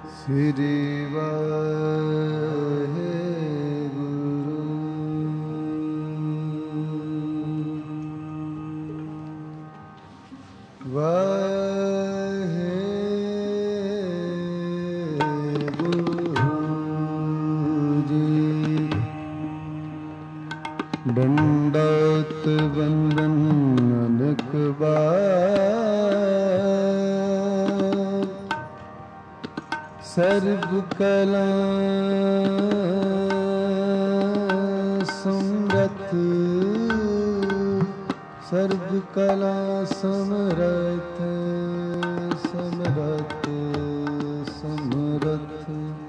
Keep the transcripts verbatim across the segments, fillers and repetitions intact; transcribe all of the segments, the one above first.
ਸ੍ਰੀ ਵਾਹਿਗੁਰੂ। ਵਾਹਿਗੁਰੂ ਜੀ। ਦੰਡੋਤ ਬੰਦਨ ਅਨੇਕ ਬਾਰ, ਸਰਬ ਕਲਾ ਸਮਰਥ, ਸਰਬ ਕਲਾ ਸਮਰਥ, ਸਮਰਥ ਸਮਰਥ।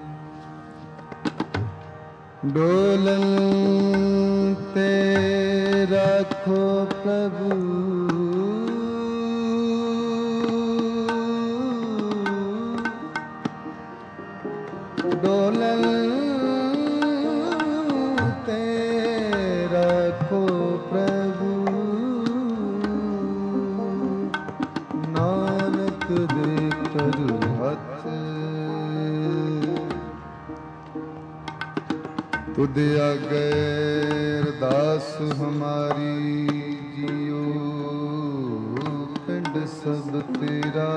ਡੋਲਨ ਤੇ ਰੱਖੋ ਪ੍ਰਭੂ, ਡੋਲਨ ਤੇ ਰੱਖੋ ਪ੍ਰਭੂ, ਨਾਨਕ ਦੇ ਕਰ ਹੱਥ। ਤੁਧ ਆਗੇ ਅਰਦਾਸ ਹਮਾਰੀ ਜੀਓ, ਪਿੰਡ ਸਭ ਤੇਰਾ।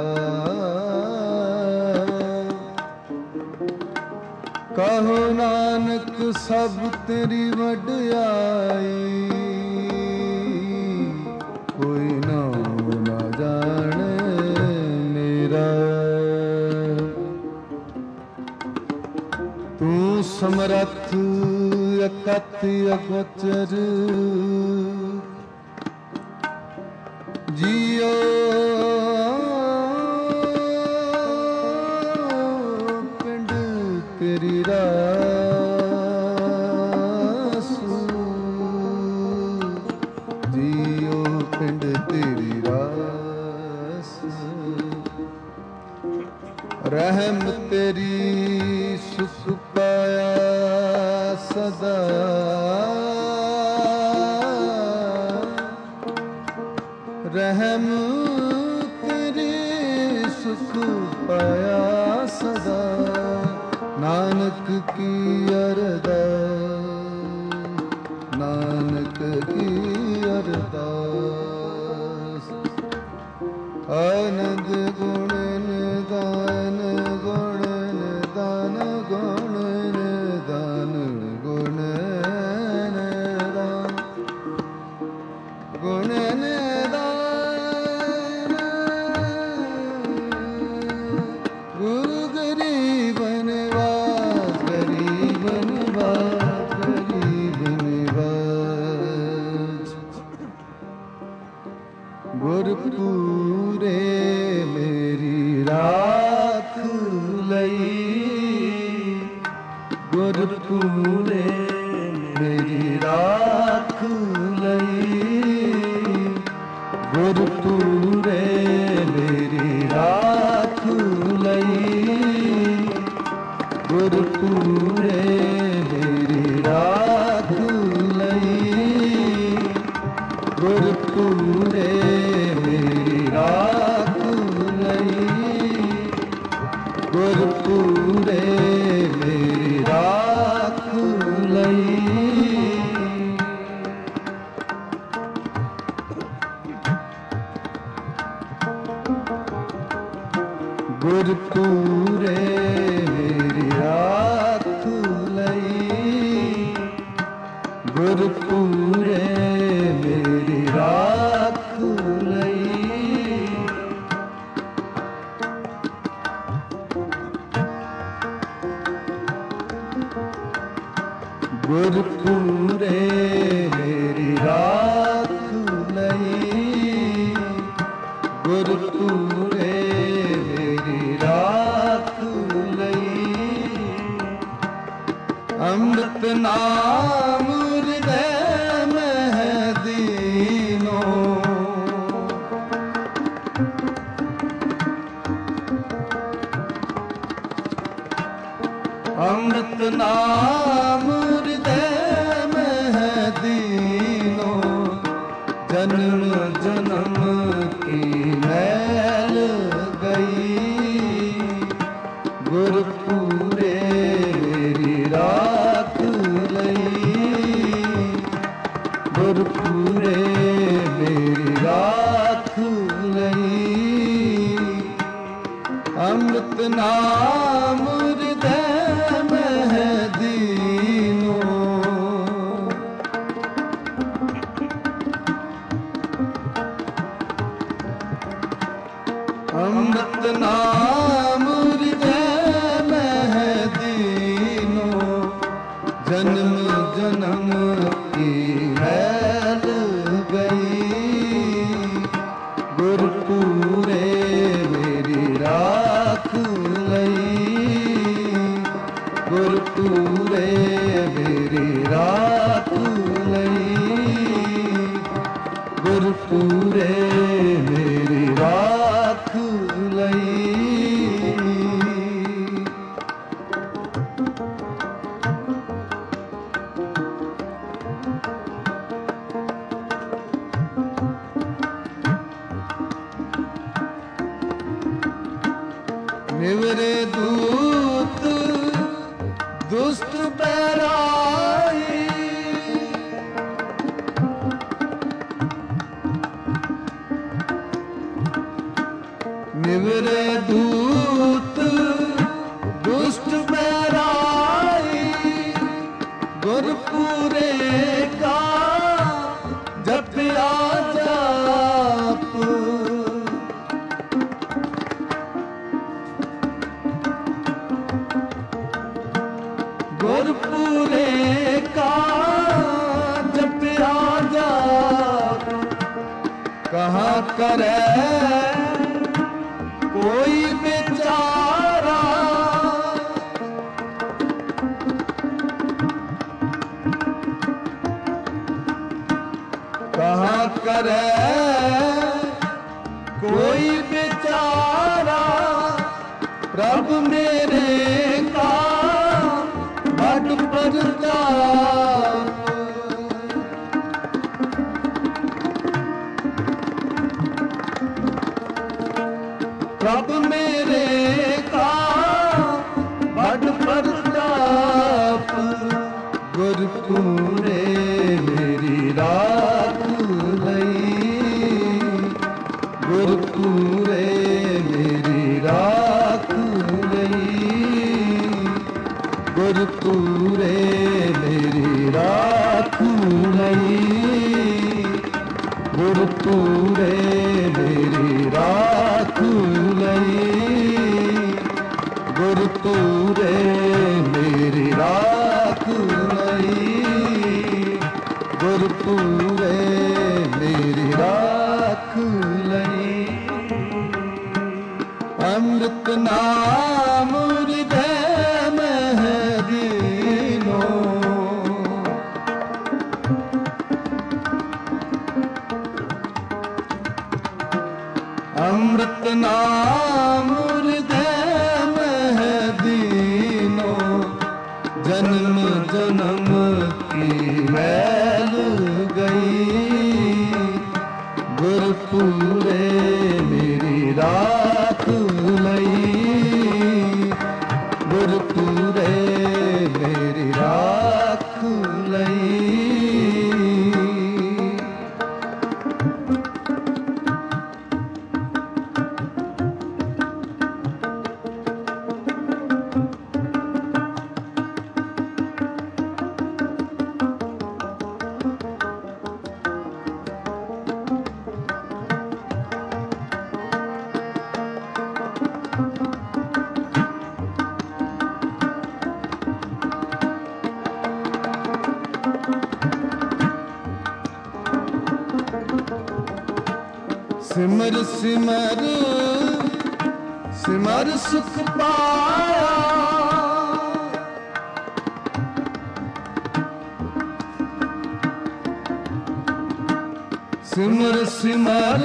ਕਹੋ ਨਾਨਕ ਸਭ ਤੇਰੀ ਵਡਿਆਈ, ਕੋਈ ਨਾਮ ਨਾ ਜਾਣੇ ਮੇਰਾ। ਤੂੰ ਸਮਰੱਥ ਅਕਥ ਅਗੋਚਰ, ਜੀਓ ਪਿੰਡ ਤੇਰੀ ਰਾਸੂ, ਜੀਓ ਪਿੰਡ ਤੇਰੀ ਰਾਸੂ। ਰਹਿਮ ਤੇਰੀ ਸੁਖ ਪਾਇਆ ਸਦਾ, ਰਹਿਮ ਤੇਰੀ ਸੁਖ ਪਾਇਆ ਸਦਾ। ਨਾਨਕ ਕੀ ਅਰਦਾਸ, ਨਾਨਕ ਕੀ ਅਰਦਾਸ। ਆਨੰਦ ਗੁਣ ਨਿਦਾਨ, ਗੁਣ ਨਿਦਾਨ, ਗੁਣ ਨਿਦਾਨ, ਗੁਣ ਨਿਦਾਨ, ਗੁਣ ਨਿਦਾਨ। ਗੁਰੂ ਗਰੀਬ ਨਿਵਾਸ, ਗਰੀਬ ਨਿਵਾਸ, ਗਰੀਬ ਨਿਵਾਸ। ਗੁਰਪੂਰੇ ਮੇਰੀ ਰਾਖ ਲਈ, ਗੁਰਪੂਰੇ ਮੇਰੀ ਰਾਖ ਲਈ, ਗੁਰਪੂਰੇ ਮੇਰੀ ਰਾਖ ਲਈ, ਗੁਰਪੂਰੇ ਮੇਰੀ ਰਾਖ ਲਈ, ਗੁਰਪੂਰੇ ਮੇਰੀ ਰਾਖ ਲਈ, ਗੁਰਪੂਰੇ ਮੇਰੀ ਰਾਖ ਲਈ। ਗੁਰਪੂਰੇ ਮੇਰੀ ਰਾਖ ਲਈ, ਗੁਰਪੂਰੇ ਮੇਰੀ ਰਾਖ ਲਈ। ਗੁਰਪੂਰੇ ਮੇਰੀ ਰਾਖ ਲਈ, ਗੁਰਪੂਰੇ ਮੇਰੀ ਰਾਖ ਲਈ। ਅੰਮ੍ਰਿਤ ਨਾਮ ਹਿਰਦੈ ਮਹਿ ਦੀਨੋ, ਅੰਮ੍ਰਿਤ ਨਾਮ ਹਿਰਦੈ ਮਹਿ ਦੀਨੋ। ਜਨਮ ਜਨਮ ਕੀ ਮੈਲ ਗਈ, ਗੁਰ ਪੂਰੇ ਮੇਰੀ ਰਾਖ ਲਈ, ਗੁਰ ਪੂਰੇ ਮੇਰੀ ਰਾਖ ਲਈ। ਅੰਮ੍ਰਿਤ ਨਾਮ ਹਿਰਦੈ ਮਹਿ ਦੀਨੋ, ਅੰਮ੍ਰਿਤ ਨਾਮ ਹਿਰਦੈ ਮਹਿ ਦੀਨੋ। ਜਨਮ ਜਨਮ ਕੀ ਮੈਲ ਗਈ, ਗੁਰ ਪੂਰੇ ਮੇਰੀ ਰਾਖ ਲਈ, ਗੁਰ ਪੂਰੇ ਮੇਰੀ ਰਾਖ ਲਈ, ਗੁਰ ਪੂਰੇ ਮੇਰੀ ਰਾਖ ਲਈ। ਨਿਵਰੇ ਦੂਤ ਦੁਸ਼ਟ ਬੈਰਾਈ, ਨਿਵਰੇ ਦੂਤ ਦੁਸ਼ਟ ਬੈਰਾਈ। ਗੁਰ ਪੂਰੇ ਕਾ ਜਪਿਆ ਜਾਪ, ਗੁਰ ਪੂਰੇ ਕਾ ਜਪਿਆ ਜਾਪ। ਕਹਾ ਕਰੈ ਕੋਈ ਵਿਚਾਰਾ, ਕਹਾ ਕਰੈ ਕੋਈ ਵਿਚਾਰਾ। ਪ੍ਰਭ ਮੇਰੇ ਕਾ ਬੜ ਪ੍ਰਤਾਪ, ਪ੍ਰਭ ਮੇਰੇ ਕਾ ਬੜ ਪ੍ਰਤਾਪ। ਗੁਰ ਪੂਰੇ ਮੇਰੀ ਰਾਖ ਲਈ, ਗੁਰ ਪੂਰੇ ਮੇਰੀ ਰਾਖ ਲਈ, ਗੁਰ ਪੂਰੇ ਮੇਰੀ ਰਾਖ ਲਈ, ਗੁਰ ਪੂਰੇ ਮੇਰੀ ਰਾਖ ਲਈ, ਗੁਰ ਪੂਰੇ ਮੇਰੀ ਰਾਖ ਲਈ, ਗੁਰ ਪੂਰੇ ਮੇਰੀ ਰਾਖ ਲਈ। ਅੰਮ੍ਰਿਤ ਨਾਮ ਹਿਰਦੈ ਮਹਿ ਦੀਨੋ, ਅੰਮ੍ਰਿਤ ਨਾਮ ਹਿਰਦੈ ਮਹਿ ਦੀਨੋ। ਜਨਮ ਜਨਮ ਕੀ ਮੈਲ ਗਈ, ਗੁਰ ਪੂਰੇ ਮੇਰੀ ਰਾਖ ਲਈ, ਗੁਰ ਪੂਰੇ ਮੇਰੀ ਰਾਖ ਲਈ। ਸਿਮਰ ਸਿਮਰ ਸਿਮਰ ਸੁਖ ਪਾਇਆ, ਸਿਮਰ ਸਿਮਰ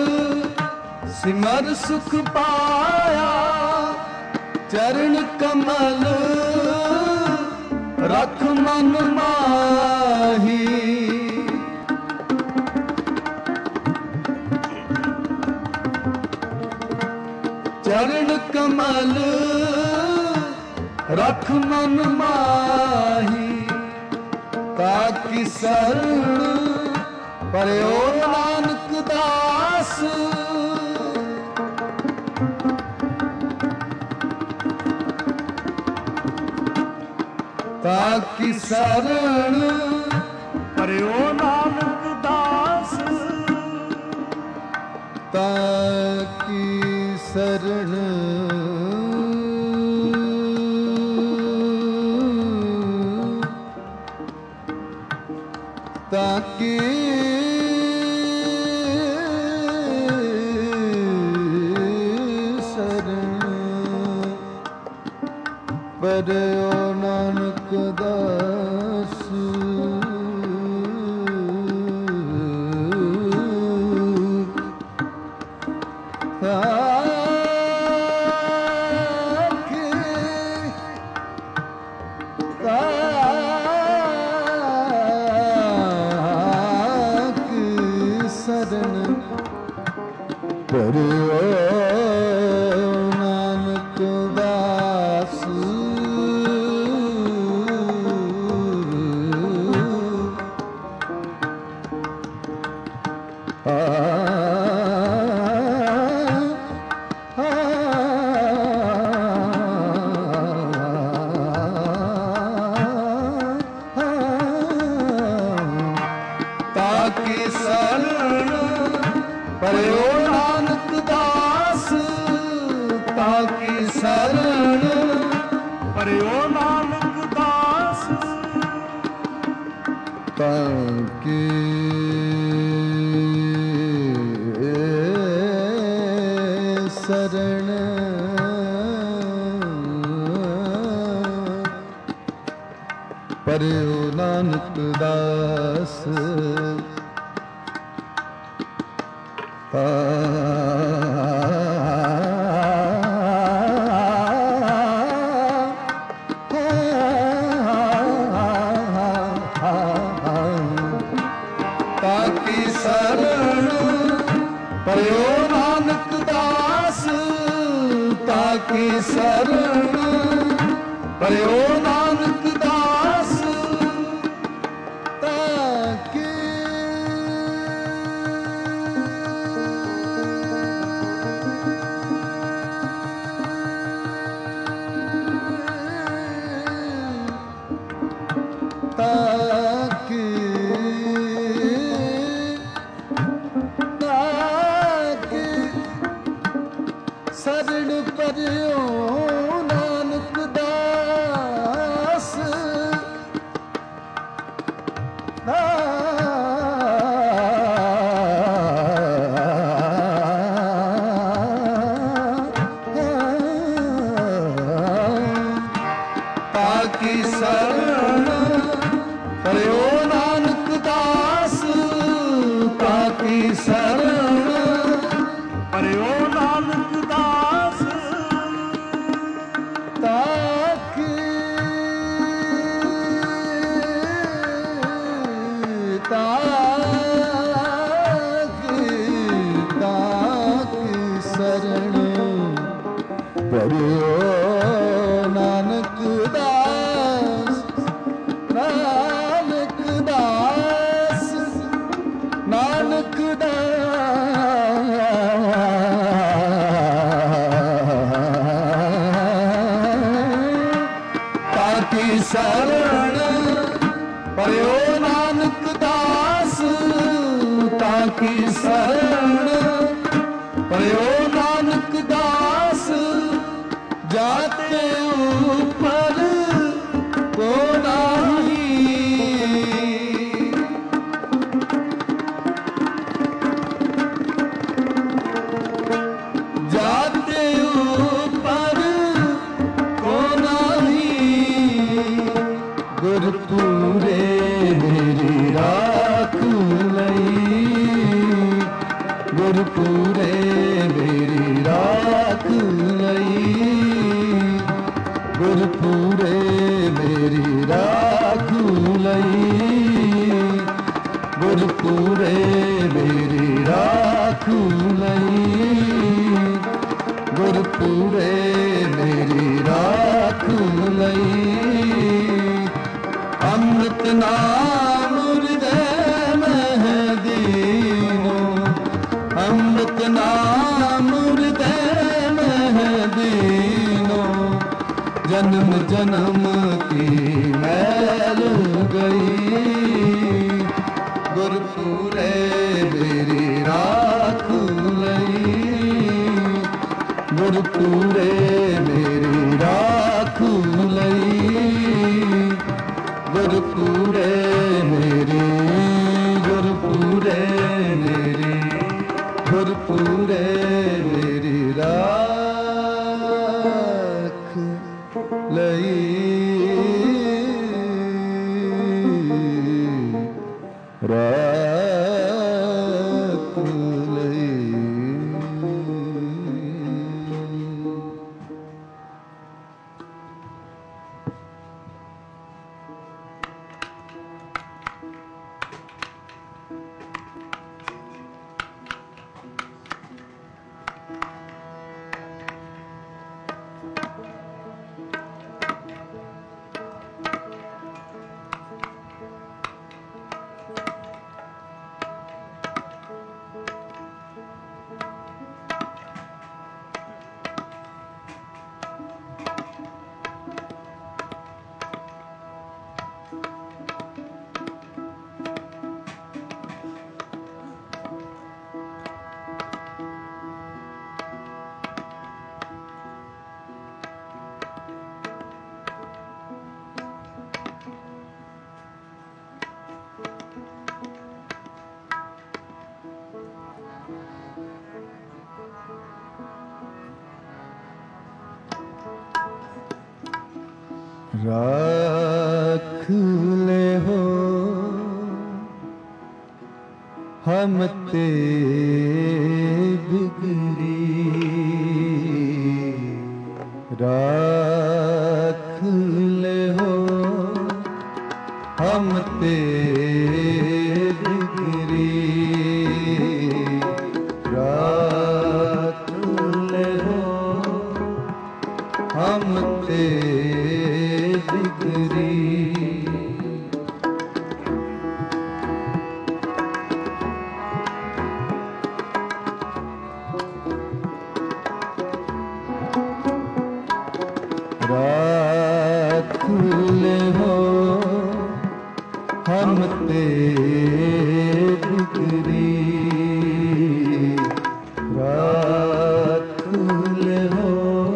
ਸਿਮਰ ਸੁਖ ਪਾਇਆ। ਚਰਨ ਕਮਲ ਰਖ ਮਨ ਮਾਹੀ, ਚਰਨ ਕਮਲ ਰਖ ਮਨ ਮਾਹੀ ਤਾਕਿ ਸਰਣ ਪਰਿਓ ਨਾਨਕ ਦਾਸ ਤਾਕਿ ਸਰਣ ਪਰਿਓ ਨਾਨਕ ਦਾਸ ਤਾਕਿ ਸਰਣ ਤਾਕਿ ਸਰਣ ਪਰਿਓ ਨਾਨਕ ਦਾਸ ਪਰਿਓ ਨਾਨਕ ਦਾਸ ਤਾਕਿ ਸਰਣ ਪਰਿਓ ਨਾਨਕ ਦਾਸ ਤਾਕਿ ਸਰਣ ਪਰਿਓ ਨਾਨਕ ਦਾਸ ਤਾਕਿ ਸਰਣ ਪਰਿਓ ਨਾਨਕ ਦਾਸ ਤਾਕਿ ਸਰਣ ਪਰਿਓ ਨਾਨਕ ਦਾਸ ਤਾਕਿ ਸਰਣ ਪਰਿਓ ਨਾਨਕ ਦਾਸ ਤਾਕਿ ਤਾਕਿ ਤਾਕਿ ਸਰਣ ਪਰਿਓ ਨਾਨਕ ਦਾਸ ਤਾਕਿ ਸਰਣ ਪਰਿਓ ਨਾਨਕ ਦਾਸ ਤਾਕਿ ਸਰਣ ਪਰਿਓ ਨਾਨਕ ਦਾਸ ਤਾਕਿ ਤਾਕਿ ਤਾਕਿ ਸਰਣ ਪਰਿਓ ਨਾਨਕ ਦਾਸ ਨਾਨਕ ਦਾਸ ਨਾਨਕ ਤਾਕਿ ਸਰਣ ਪਰਿਓ ਨਾਨਕ ਦਾਸ ਤਾਕਿ ਸਰਣ ਪਰਿਓ ਨਾਨਕ ਦਾਸ ਜਾਤੇ ਉਪਰ ਕੋ ਨਾਹੀ ਜਾਤੇ ਉਪਰ ਕੋ ਨਾਹੀ ਗੁਰ ਪੂਰੇ ਮੇਰੀ ਰਾਖ ਲਈ ਗੁਰ ਪੂਰੇ ਮੇਰੀ ਰਾਖ ਲਈ ਗੁਰ ਪੂਰੇ ਮੇਰੀ ਰਾਖ ਲਈ ਗੁਰ ਪੂਰੇ ਮੇਰੀ ਰਾਖ ਲਈ ਗੁਰ ਪੂਰੇ ਮੇਰੀ ਰਾਖ ਲਈ नाम हृदय महदीनो, अमृत नाम हृदय महदीनो। जन्म जन्म की मैल गई, गुरपुरे मेरी राख लई, गुरपुरे मेरी राख लई, गुरपुरे मेरी, गुरपुरे मेरी, गुरपुरे मेरी राख लई, राख लई। राख ले हो हम ते बिगड़ी, राख ले हो हम ते बिगड़ी, राख ले हो हम ते बिगड़ी। राख ले हो हम ते बिगड़ी, राख ले हो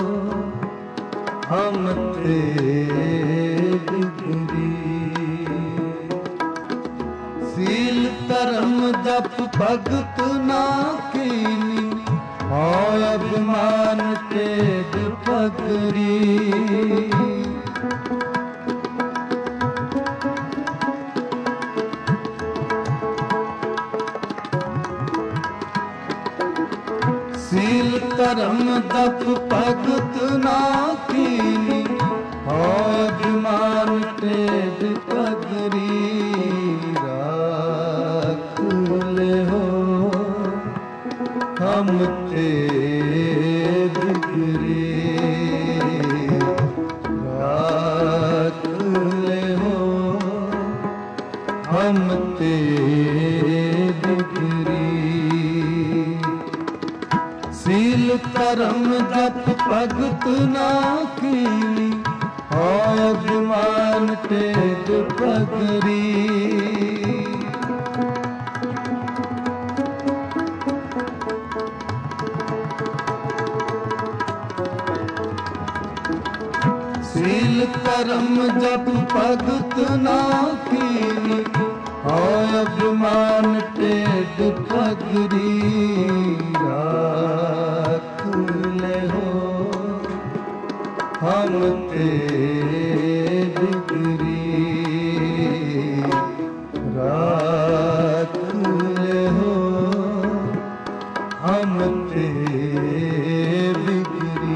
हम ते बिगड़ी। सील धर्म जप भगत ना कीनी, होय अभिमान तेज पगरी। सील धर्म जप भगत ना कीनी, होय अभिमान तेज पगरी। राख ले हो हम ते बिगड़ी, राख ले हो हम ते बिगड़ी। सील धर्म जप भगत ना कीनी, होय अभिमान तेज पगरी। सील धर्म जप भगत ना कीनी, होय अभिमान तेज पगरी। राख ले हो हम ते बिगड़ी, राख ले हो हम ते बिगड़ी।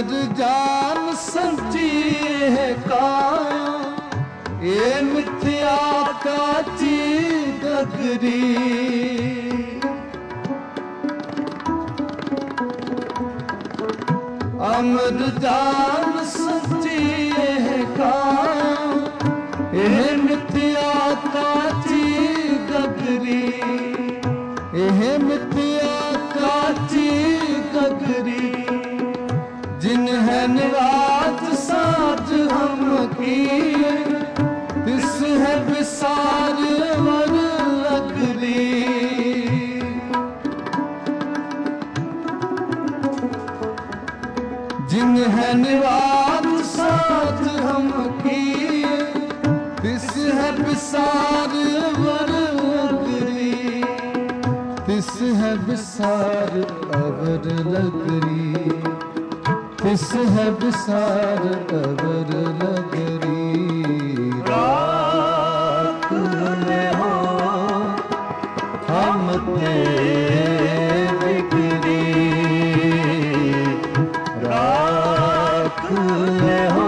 अमर जान सच्ची है काया, ये मिथ्या काची गगरी। अमर जान सच्ची है काया, ये मिथ्या काची गगरी। ये मिथ्या काची गगरी, जिन है निराज साज हम किए, तिस है विसार वर लगरी। जिन है निराज साज हम किए, तिस है विसार वर लगरी। तिस है विसार अवर लगरी, तिस है विसार अवर लगरी। राख ले हो हम ते बिगड़ी, राख ले हो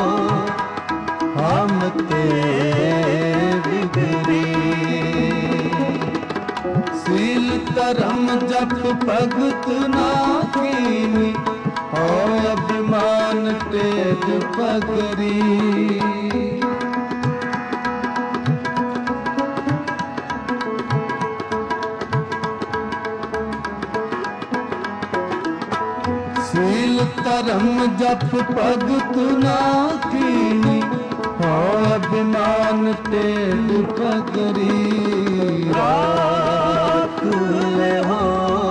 हम ते बिगड़ी। सील धर्म जप भगत ना कीनी, हो अभिमान टेढ़ पगरी। सील धर्म जप भगत ना कीनी, हो अभिमान टेढ़ पगरी। राख ले हो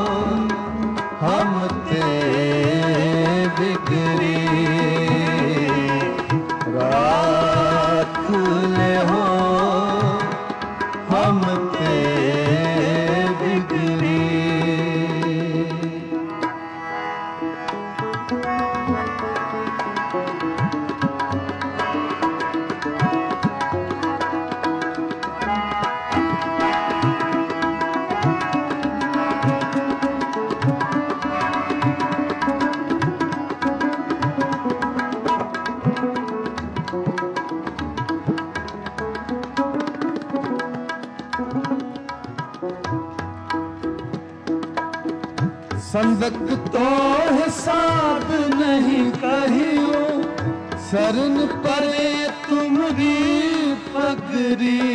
हम ते बिगड़ी, राख ले हो हम ते बिगड़ी। संदक तो हिसाब नहीं कहियो, शरण परे तुमरी पगरी।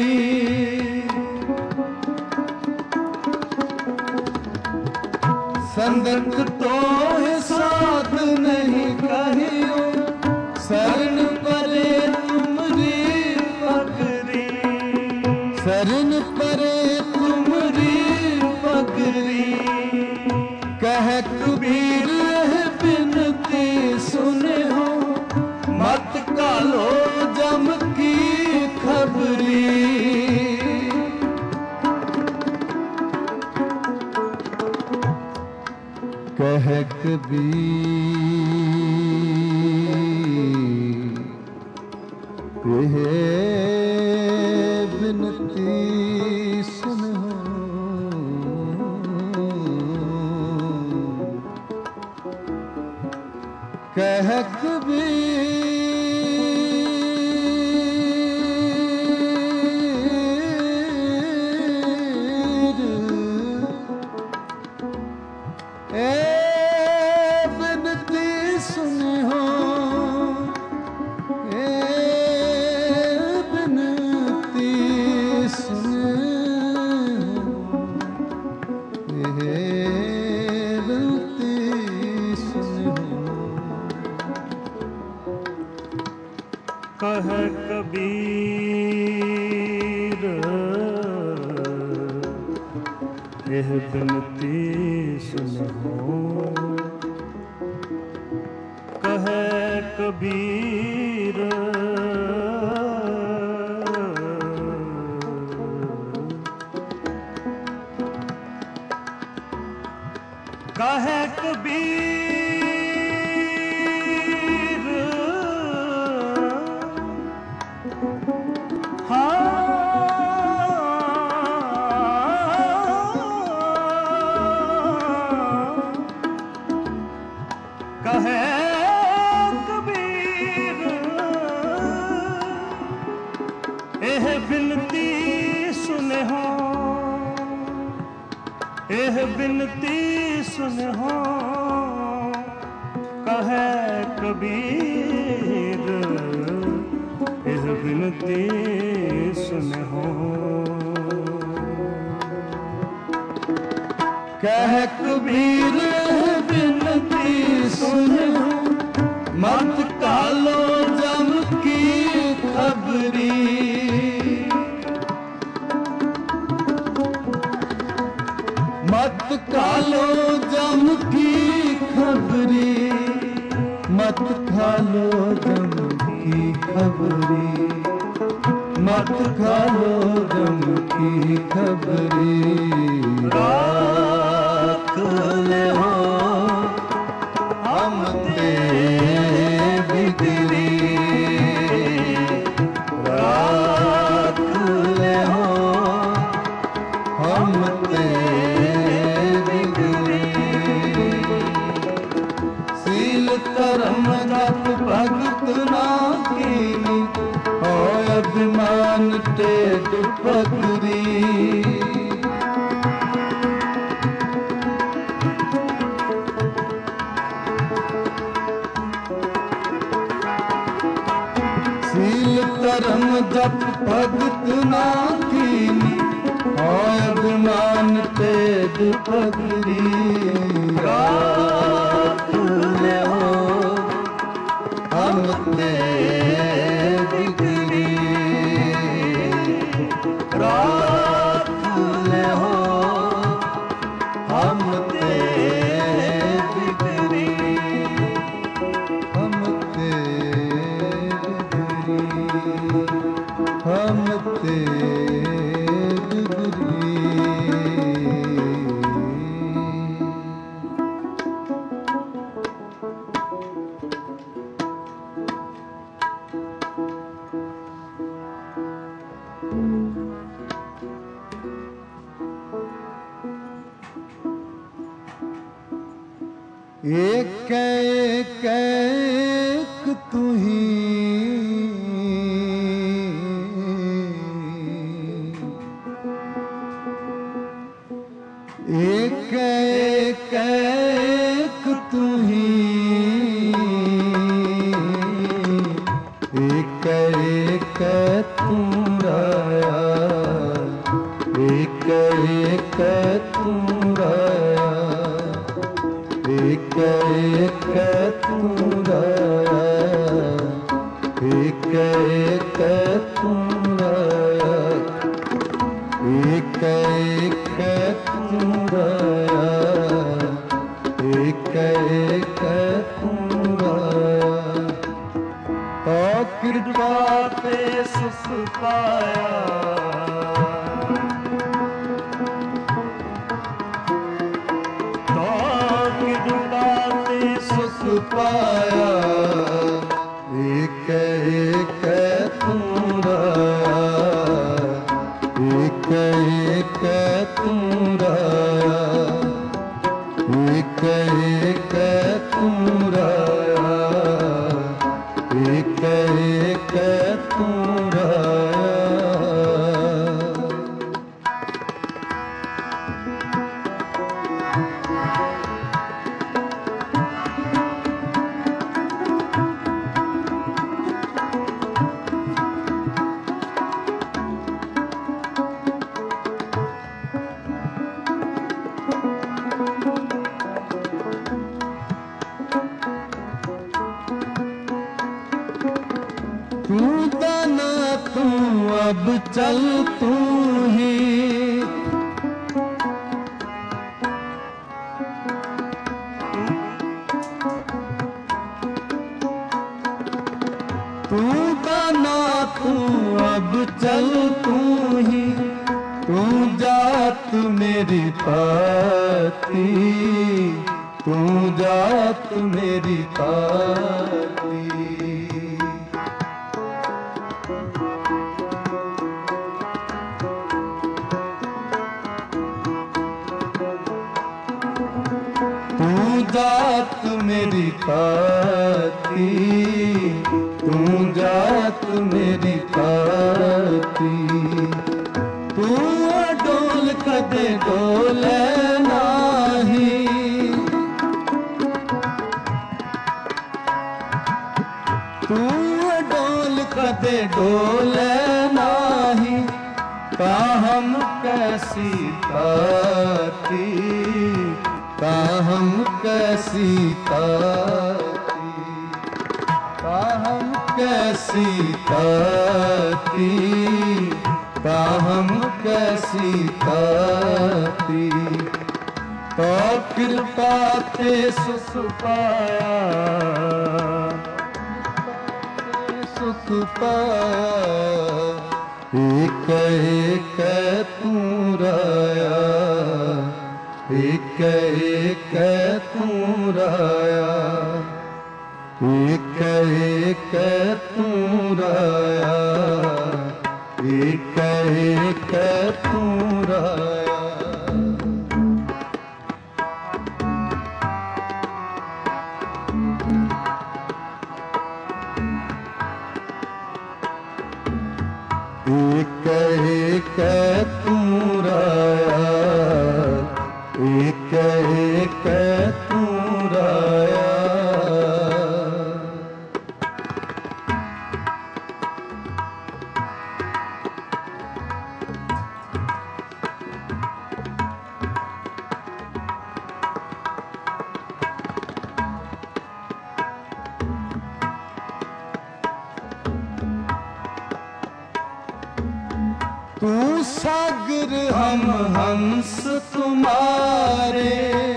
संदक तो हिसाब नहीं कहियो, शरण परे तुमरी पगरी। शरण परे तुमरी पगरी। कह कबीर बिनती सुने हो, मत कालो जम की खबरी। कह कबीर बिनती सुने हो, कह कबीर ए बिनती सुने हो, ए बिनती सुने हो, ए बिनती सुने हो। कह कबीर यह बिनती सुनो, कह कबीर कह कबीर कहे एह बिनती सुने हो, एह बिनती सुने हो, कहे कबीर एह बिनती सुने हो। कह कबीर बिनती सुने हो, मत कालो जम की खबरी। मत कालो जम की खबरी, मत खालो जम की खबरी, मत खालो जम की खबरी। राख ले हो हम ते बिगड़ी, राख ले हो हम ते बिगड़ी। सील धर्म जप भगत ना कीनी, होय अभिमान टेढ़ पगड़ी। सील धर्म जप भगत ना कीनी, होय अभिमान टेढ़ पगड़ी। राख ले हो हम ते बिगड़ी, राख ले हो हम ते बिगड़ी, हम ते बिगड़ी, हम ते बिगड़ी। एक एक एक तू ही, एक एक एक तू ही, एक एक तू राया, एक एक तू राया, एक एक तू राया, एक एक तू राया, एक एक तू राया, एक एक तू राया। तो कृपा ते सुख पाया, सुख पाया, एक एक तू राया, एक एक तू राया, एक एक तू राया, एक एक तू राया। तू दाना तू अब चल तू ही, तू दाना तू अब चल तू ही, तू जात मेरी पाती, तू जात मेरी पाती। तू जात मेरी पाती, तू जात मेरी पाती, डोल कदे डोले नाही, काहम कैसी ताती, काहम कैसी ताती, काहम कैसी ताती, काहम कैसी ताती। तो कृपा ते सुख पाया, सुख पाया, एक एक तू राया, एक एक तू राया, एक एक तू राया, एक एक तू राया। एक एक तू राया, एक एक तू राया। तू सागर हम हंस तुम्हारे,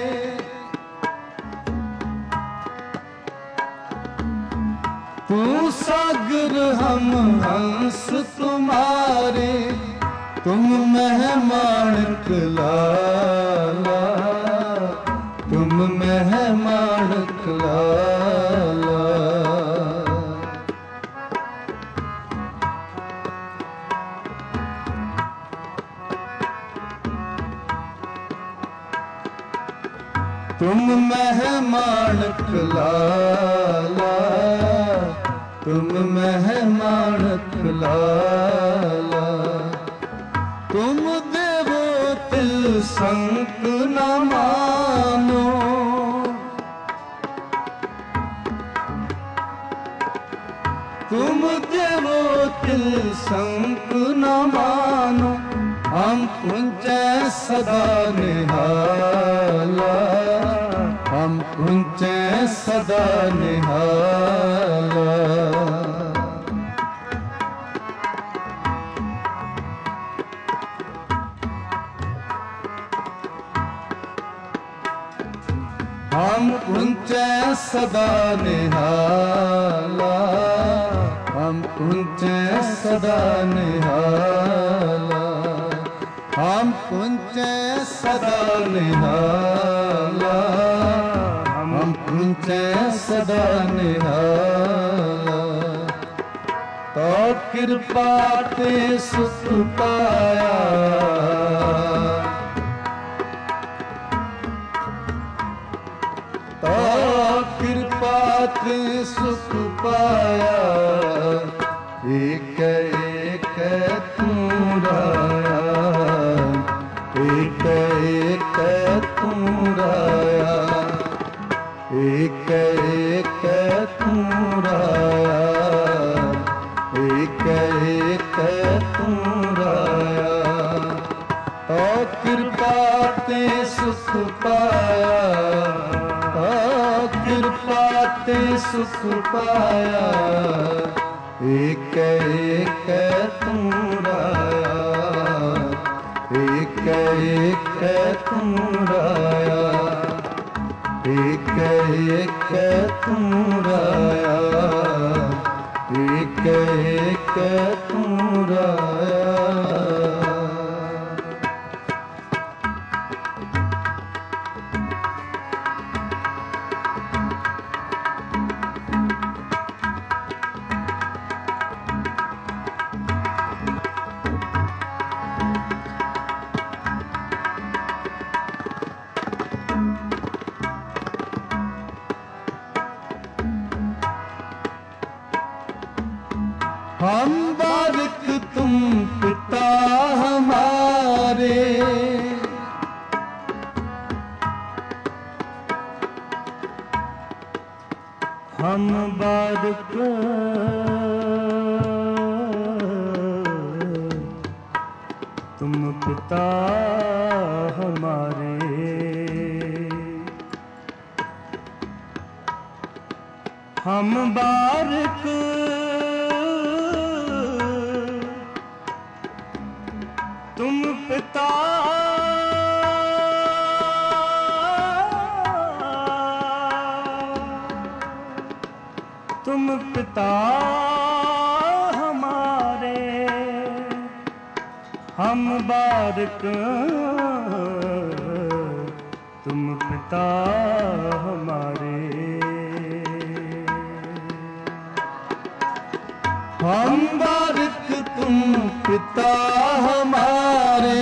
तू सागर हम हंस तुम्हारे, तुम मेहमान लाला, तुम मेहमान लाला। तुम मेहमान लाला, तुम मेहमान लाला। तुम देवो तिल संक न मानो, तुम देवो तिल संक न मानो। हम कुंचे सदा निहाला, हम कुंचे सदा निहाला। हम कुंचे सदा निहाला, हम कुंचे सदा निहाला। हम कुंचे सदा निहाला, हम कुंचे सदा निहाला। तो कृपा ते सुख पाया, तो कृपा ते सुख पाया। एक एक तू राया, एक एक तू राया, एक एक तू राया, एक एक तू राया। तो कृपा ते सुख पाया, तो कृपा ते सुख पाया। एक एक तू राया, एक एक तू राया, एक एक तू राया, एक एक तू राया। हम बारिक तुम पिता हमारे, हम बारिक हम बारिक तुम पिता तुम पिता हमारे, हम बारिक तुम पिता हमारे। हम बारिक तुम पिता हमारे,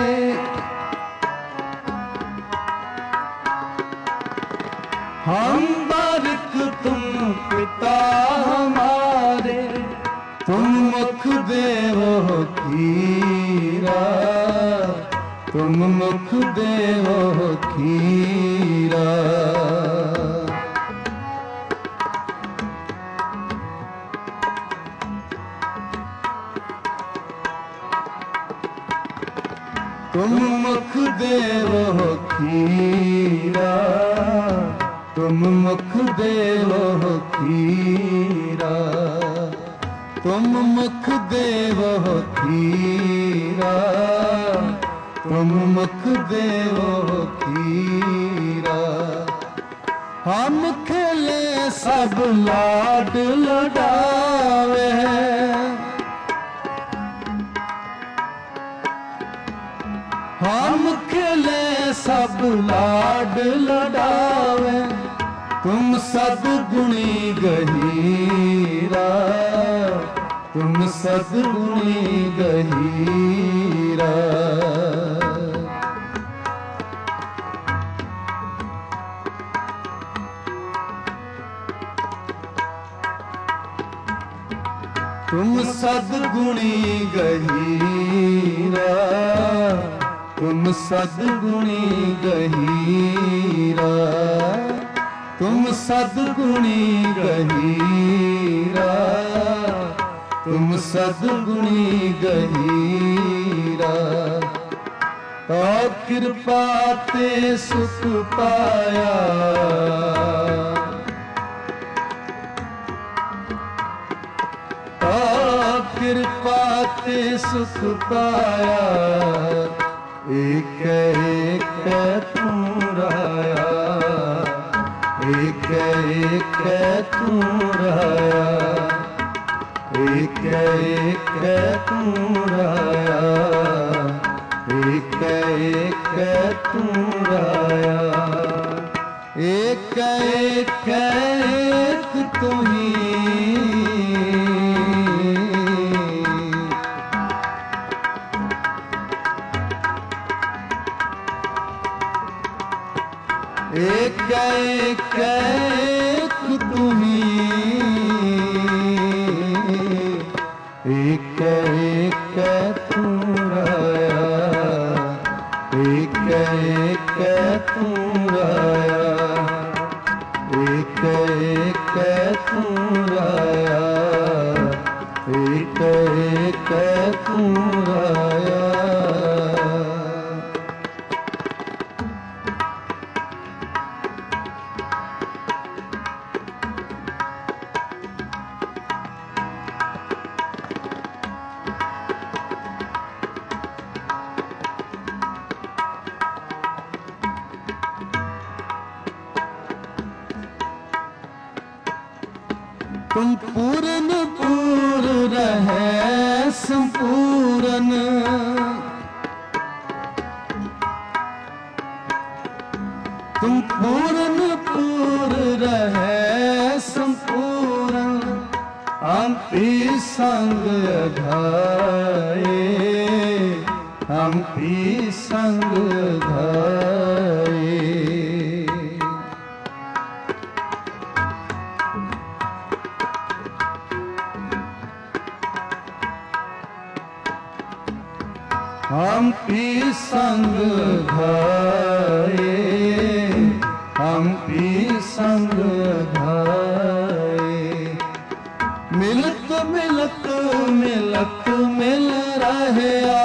हम बारिक तुम पिता हमारे। तुम मुख देव हो खीरा, तुम मुख देव हो खीरा। तुम मुख देव हो खीरा, तुम मुख देव हो खीरा। तुम मुख देव हो खीरा, तुम मुख देव हो खीरा। हम खेले सब लाड लडावे, हम खेले सब लाड लडावे। तुम सद्गुणी गहीरा, तुम सद्गुणी गहीरा। तुम सद्गुणी गहीरा, तुम सद्गुणी गहीरा। तुम सद्गुणी गहीरा, तुम सद्गुणी गहीरा। और कृपा ते सुख पाया, और कृपा ते सुख पाया। एक एक तू राया, एक एक तू राया, एक एक तू राया, एक एक तू राया। एक एक एक तू ही, एक एक एक तुम्ही, एक एक तू राया, एक एक तू राया, एक एक तू राया, एक एक तू राया। तुम पूर्ण पूर रहे संपूर्ण, तुम पूर्ण पूर रहे संपूर्ण। हम पी संग धाये, हम पी संग धाये। हम पी संग धाये, हम पी संग धाये। मिलत मिलत मिलत मिल रहया,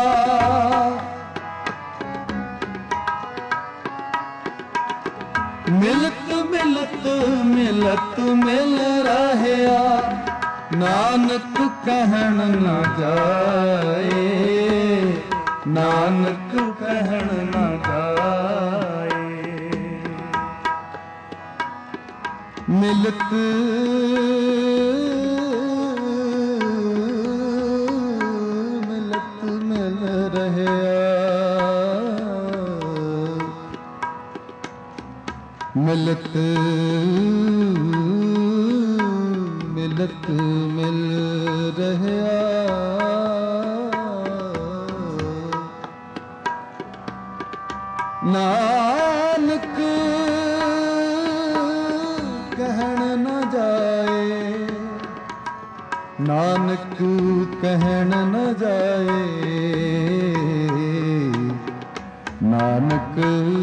मिलत मिलत ਮਿਲਤ ਮਿਲਤ ਮਿਲ ਰਹਿਆ, ਨਾਨਕ ਕਹਿਣ ਨਾ ਜਾਏ, ਨਾਨਕ ਕਹਿਣ ਨਾ ਜਾਏ। ਮਿਲਤ ਮਿਲਤ ਮਿਲ ਰਹਿਆ, ਮਿਲਤ ਮਿਲਤ ਮਿਲ ਰਹਿਆ, ਨਾਨਕ ਕਹਿਣ ਨਾ ਜਾਏ, ਨਾਨਕ ਕਹਿਣ ਨਾ ਜਾਏ, ਨਾਨਕ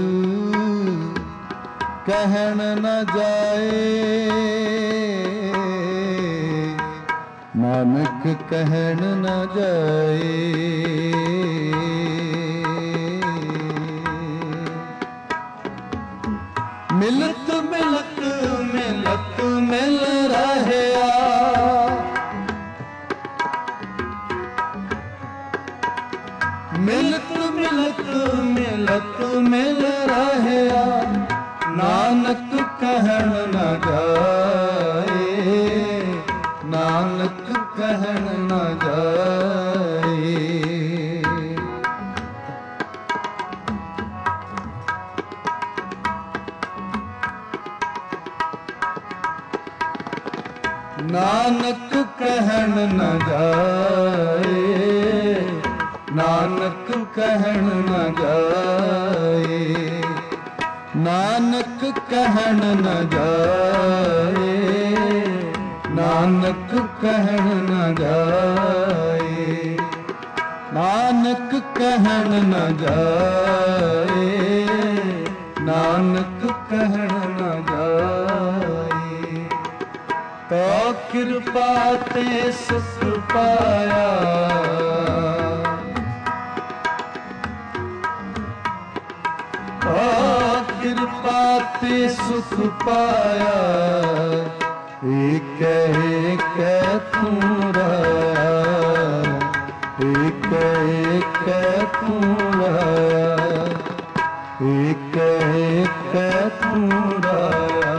ਕਹਿਣ ਨਾ ਜਾਏ, ਨਾਨਕ ਕਹਿਣ ਨਾ ਜਾਏ। ਮਿਲਤ ਮਿਲਤ ਮਿਲਤ ਮਿਲ ਰਹਿਆ, ਮਿਲਤ ਮਿਲਤ ਮਿਲਤ ਮਿਲ ਰਹਿਆ, ਨਾਨਕ ਕਹਿਣ ਨਾ ਜਾਏ, ਨਾਨਕ ਕਹਿਣ ਨਾ ਜਾਏ। ਨਾਨਕ ਕਹਿਣ ਨਾ ਜਾਏ, ਨਾਨਕ ਕਹਿਣ ਨਾ ਜਾਏ, ਨਾਨਕ ਕਹਿਣ ਨਾ ਜਾਏ, ਨਾਨਕ ਕਹਿਣ ਨਾ ਜਾਏ, ਨਾਨਕ ਕਹਿਣ ਨਾ ਜਾਏ, ਨਾਨਕ ਕਹਿਣ ਨਾ ਜਾਏ। ਤੋ ਕਿਰਪਾ ਤੇ ਸੁਖ ਪਾਇਆ, ਕਿਰਪਾ ਤੇ ਸੁਖ ਪਾਇਆ, ਏਕ ਏਕ ਤੂੰ ਰਾਇਆ, ਏਕ ਏਕ ਤੂੰ ਰਾਇਆ, ਏਕ ਏਕ ਤੂੰ ਰਾਇਆ,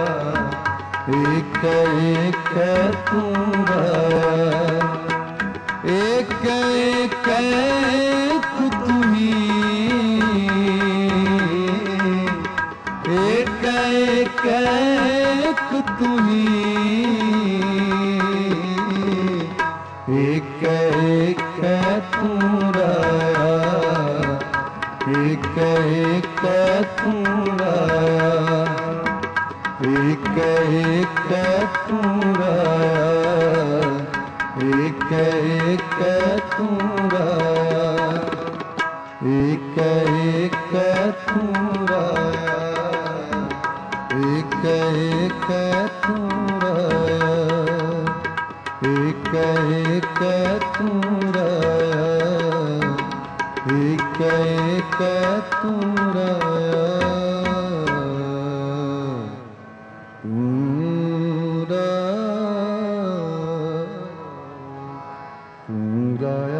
ਏਕ ਏਕ ਤੂੰ ਰਾਇਆ, ਏਕ ਏਕ ਤੂੰ ਹੀ, ਏਕ ਏਕ ਤੂੰ ਹੀ, ਏਕ ਏਕ ਤੂੰ ਰਾਇਆ, ਏਕ ਏਕ ਤੂੰ ਰਾਇਆ, ਏਕ ਏਕ ਤੂੰ ਰਾਇਆ, ਏਕ ਏਕ ਤੂੰ ਰਾਇਆ, ਏਕ ਏਕ ਤੂੰ ਰਾਇਆ, ਏਕ ਏਕ ਤੂੰ ਰਾਇਆ, ਏਕ ਏਕ ਤੂੰ ਰਾਇਆ, ਏਕ ਏਕ ਤੂੰ ਰਾਇਆ, ਤੂੰ ਰਾਇਆ, ਤੂੰ ਰਾਇਆ।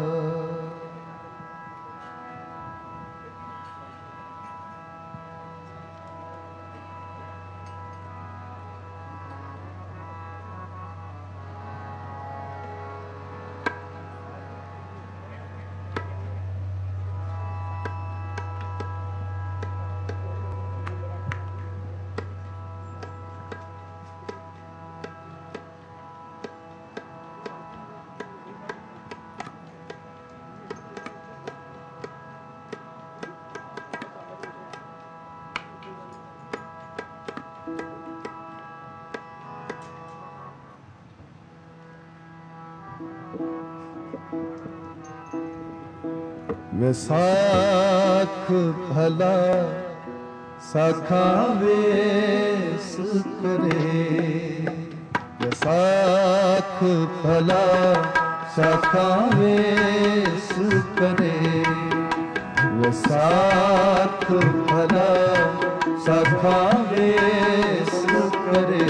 ਵਿਸਾਖ ਭਲਾ ਸਾਖਾ ਵੇਸ ਕਰੇ, ਵਿਸਾਖ ਭਲਾ ਸਾਖਾ ਵੇਸ ਕਰੇ, ਵਿਸਾਖ ਭਲਾ सखा वेश करे।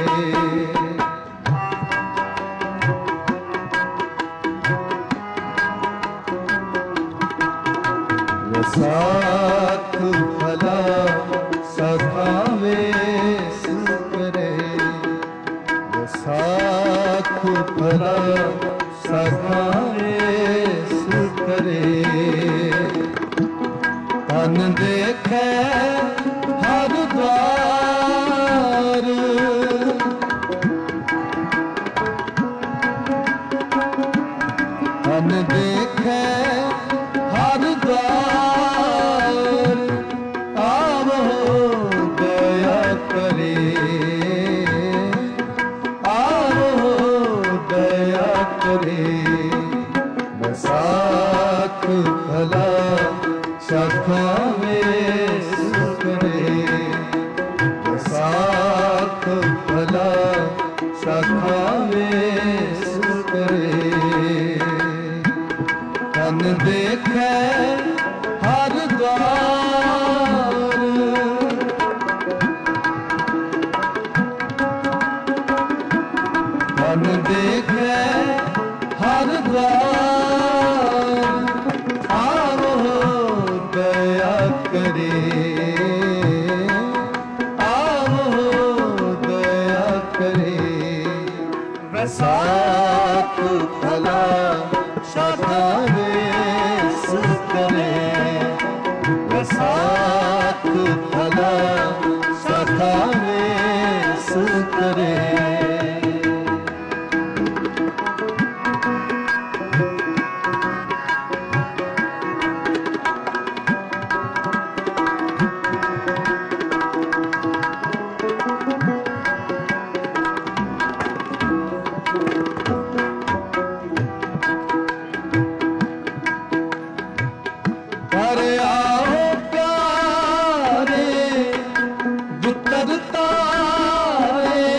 साथ भला सखा वेश करे। साथ भला सखा वेश करे। तन देखे हर द्वार। तन देखे हर द्वार। आवो दया करे। आवो दया करे। बसाख भला सखा वेश करे। बसाख भला सखा वेश करे। तन देखे हर द्वार। तन देखे हर द्वार। आवो दया करे। आवो दया करे। बसाख भला सखा वेश करे। बसाख भला सखा वेश करे। अरे आओ प्यारे दुतर तारे।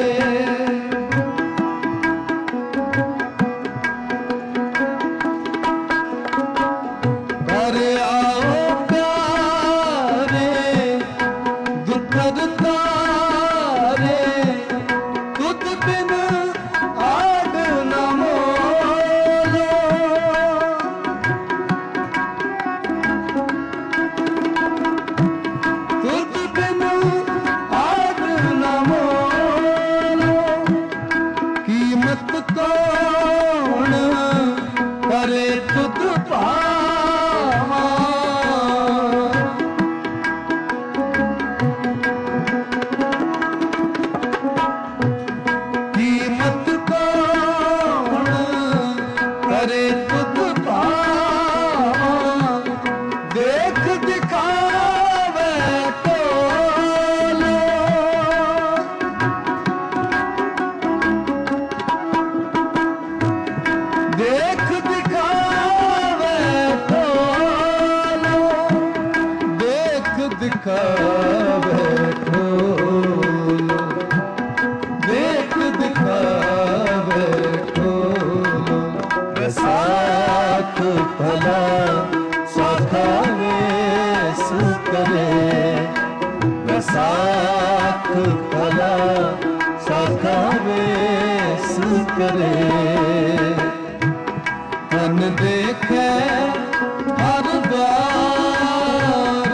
अरे आओ प्यारे दुतर तारे। तुझ बिन आग न मोलो। तुझ बिन आग न मोलो। कीमत कौन करे तुझ पावा। कीमत कौन करे तुझ पावा। देख दिखावे तोलो। देख दिखावे तोलो। देख दिखावे तोलो। देख दिखावे तोलो। बसाख भला सखा वेश करे। बसाख भला सखा वेश करे। तन देखे हर द्वार।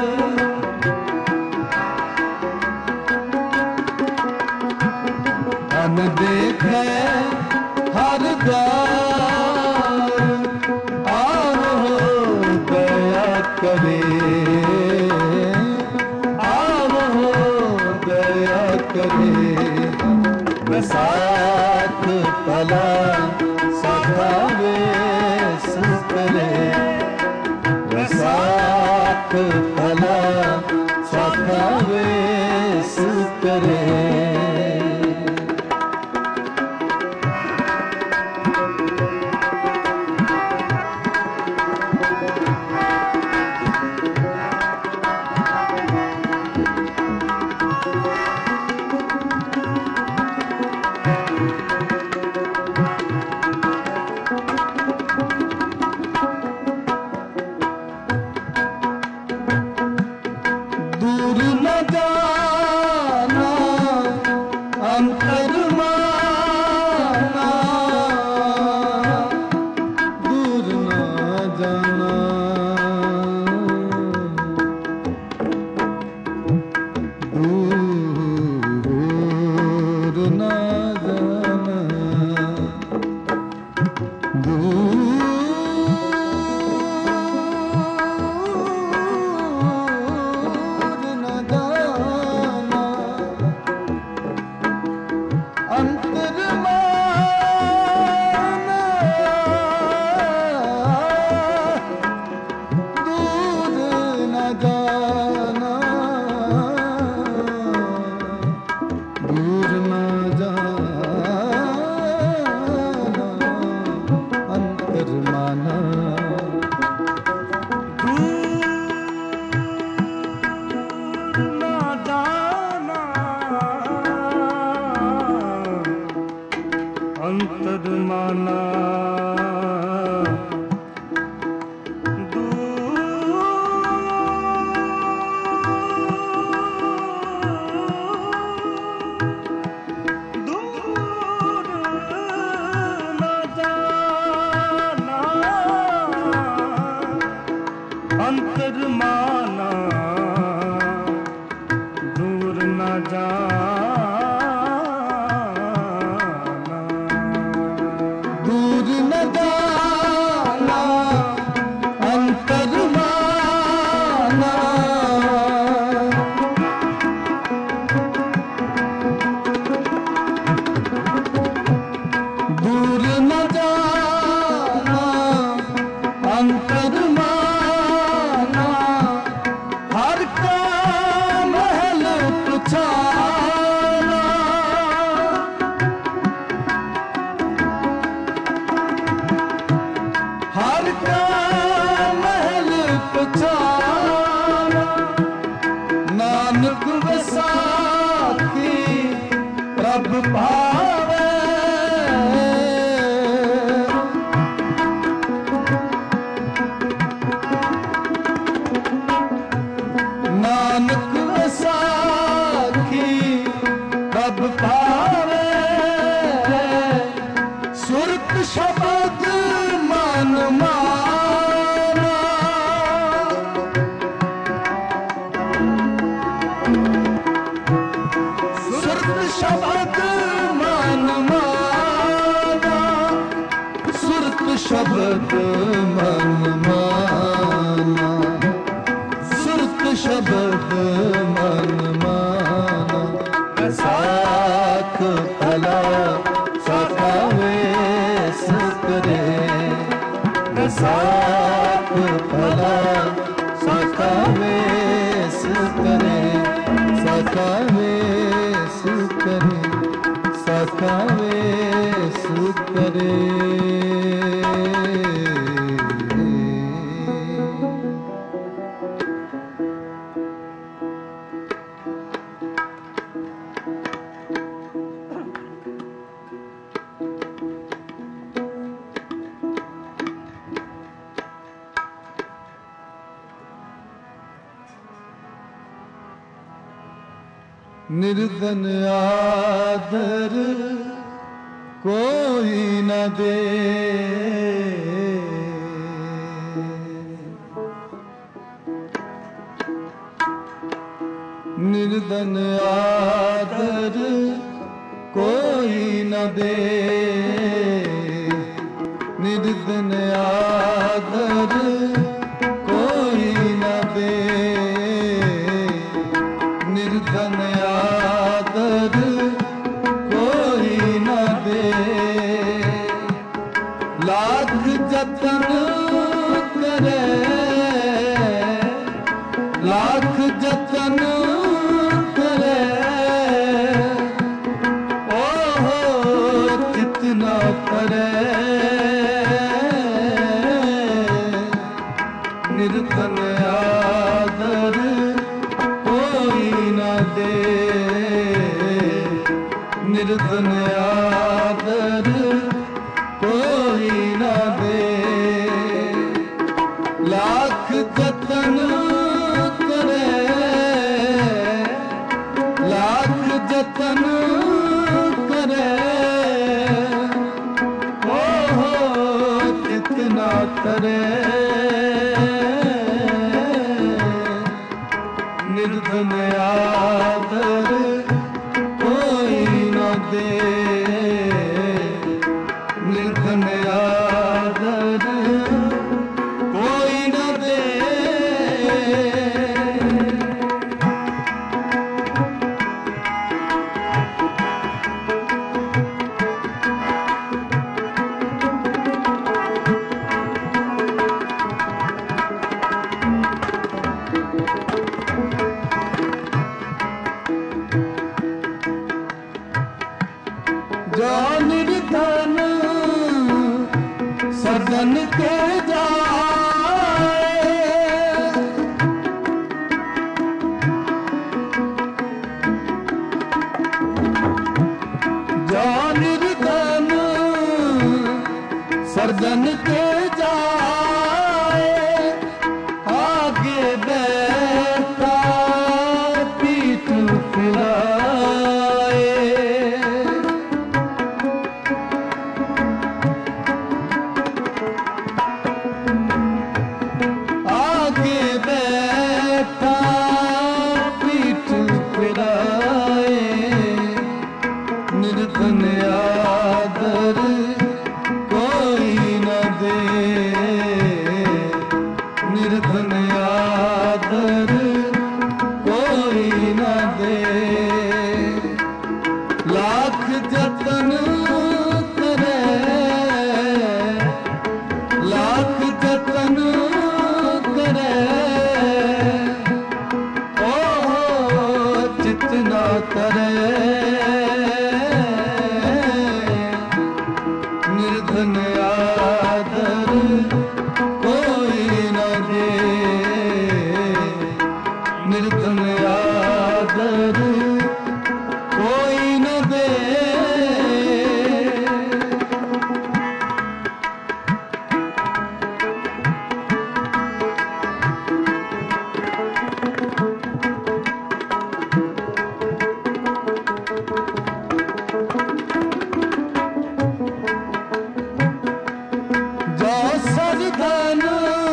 तन देखे हर द्वार। आवो दया करे। आवो दया करे। बसाख भला सखा वेश करे। बसाख भला सखा वेश करे। निर्धन आदर कोई न दे, निर्धन आदर कोई न दे, निर्धन आदर कोई न दे, निर्धन आदर कोई न दे। लाख जतन करे, लाख जतन करे, ओहो कितना करे, निर्धन आदर कोई न दे, निर्धन आदर कोई न दे। लाख जतन करे, लाख जतन करे, ओहो कितना करे, निर्धन आदर कोई न दे, निर्धन आदर आदर कोई न दे। जो निर्धन सदन के जाए, जो निर्धन सदन के जाए, आगे बैठा पीठ फिराए। आगे बैठा पीठ फिराए, निर्धन आदर कोई न दे। निर्धन आदर कोई न दे। लाख जतन करे, लाख जतन करे, ओ चित न करे। निर्धन आदर कोई न दे। निर्धन आदर कोई न दे। जो सरधन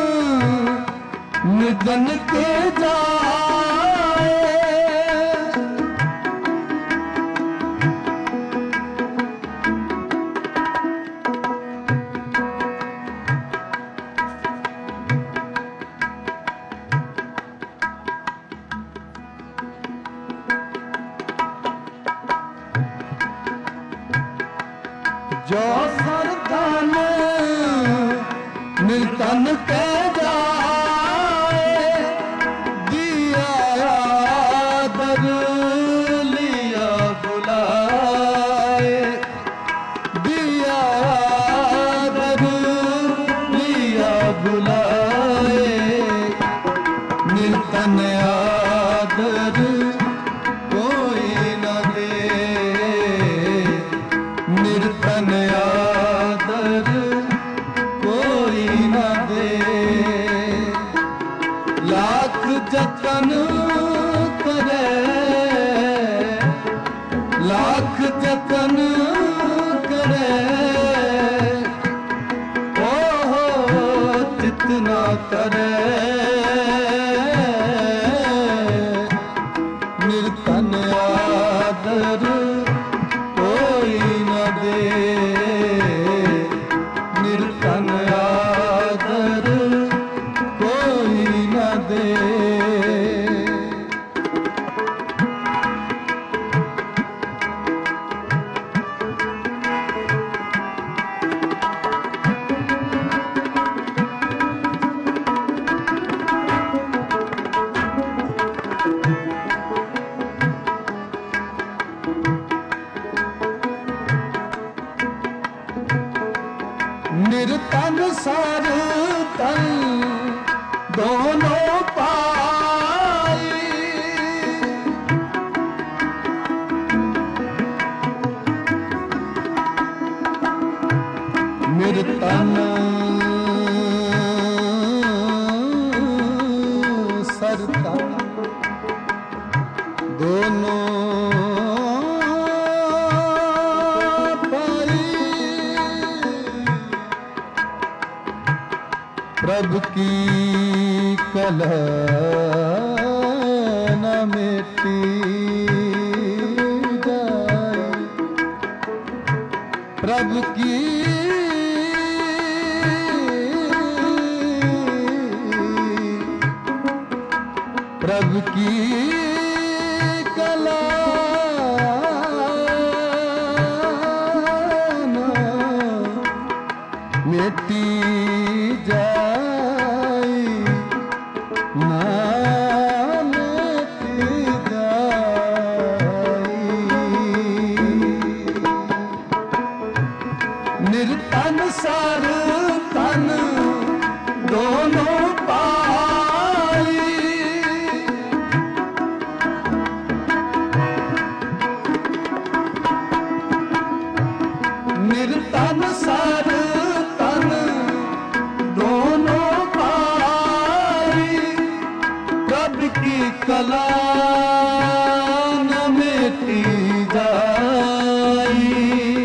निधन के जाए, जो सरधन निर्धन के जाए, दिया आदर लिया बुलाए। दिया आदर लिया बुलाए, निर्धन आदर कोई न दे। निर्धन आदर कोई न दे। लाख जतन करे, लाख जतन करे, ओ चित न करे। निर्धन आदर कोई न दे। निर्धन आदर कोई न दे। निर्तन सरतन दोनों पाई, निर्तन सरतन दोनों प्रभु की कलह न मिटी जाए। प्रभु की प्रभ की कला ना मिटी जाई, ना मिटी जाई। निर्तन सर तन दोनों पाई, निर्तन सर तन दोनों पाई, प्रभ की कला न मिटी जाई।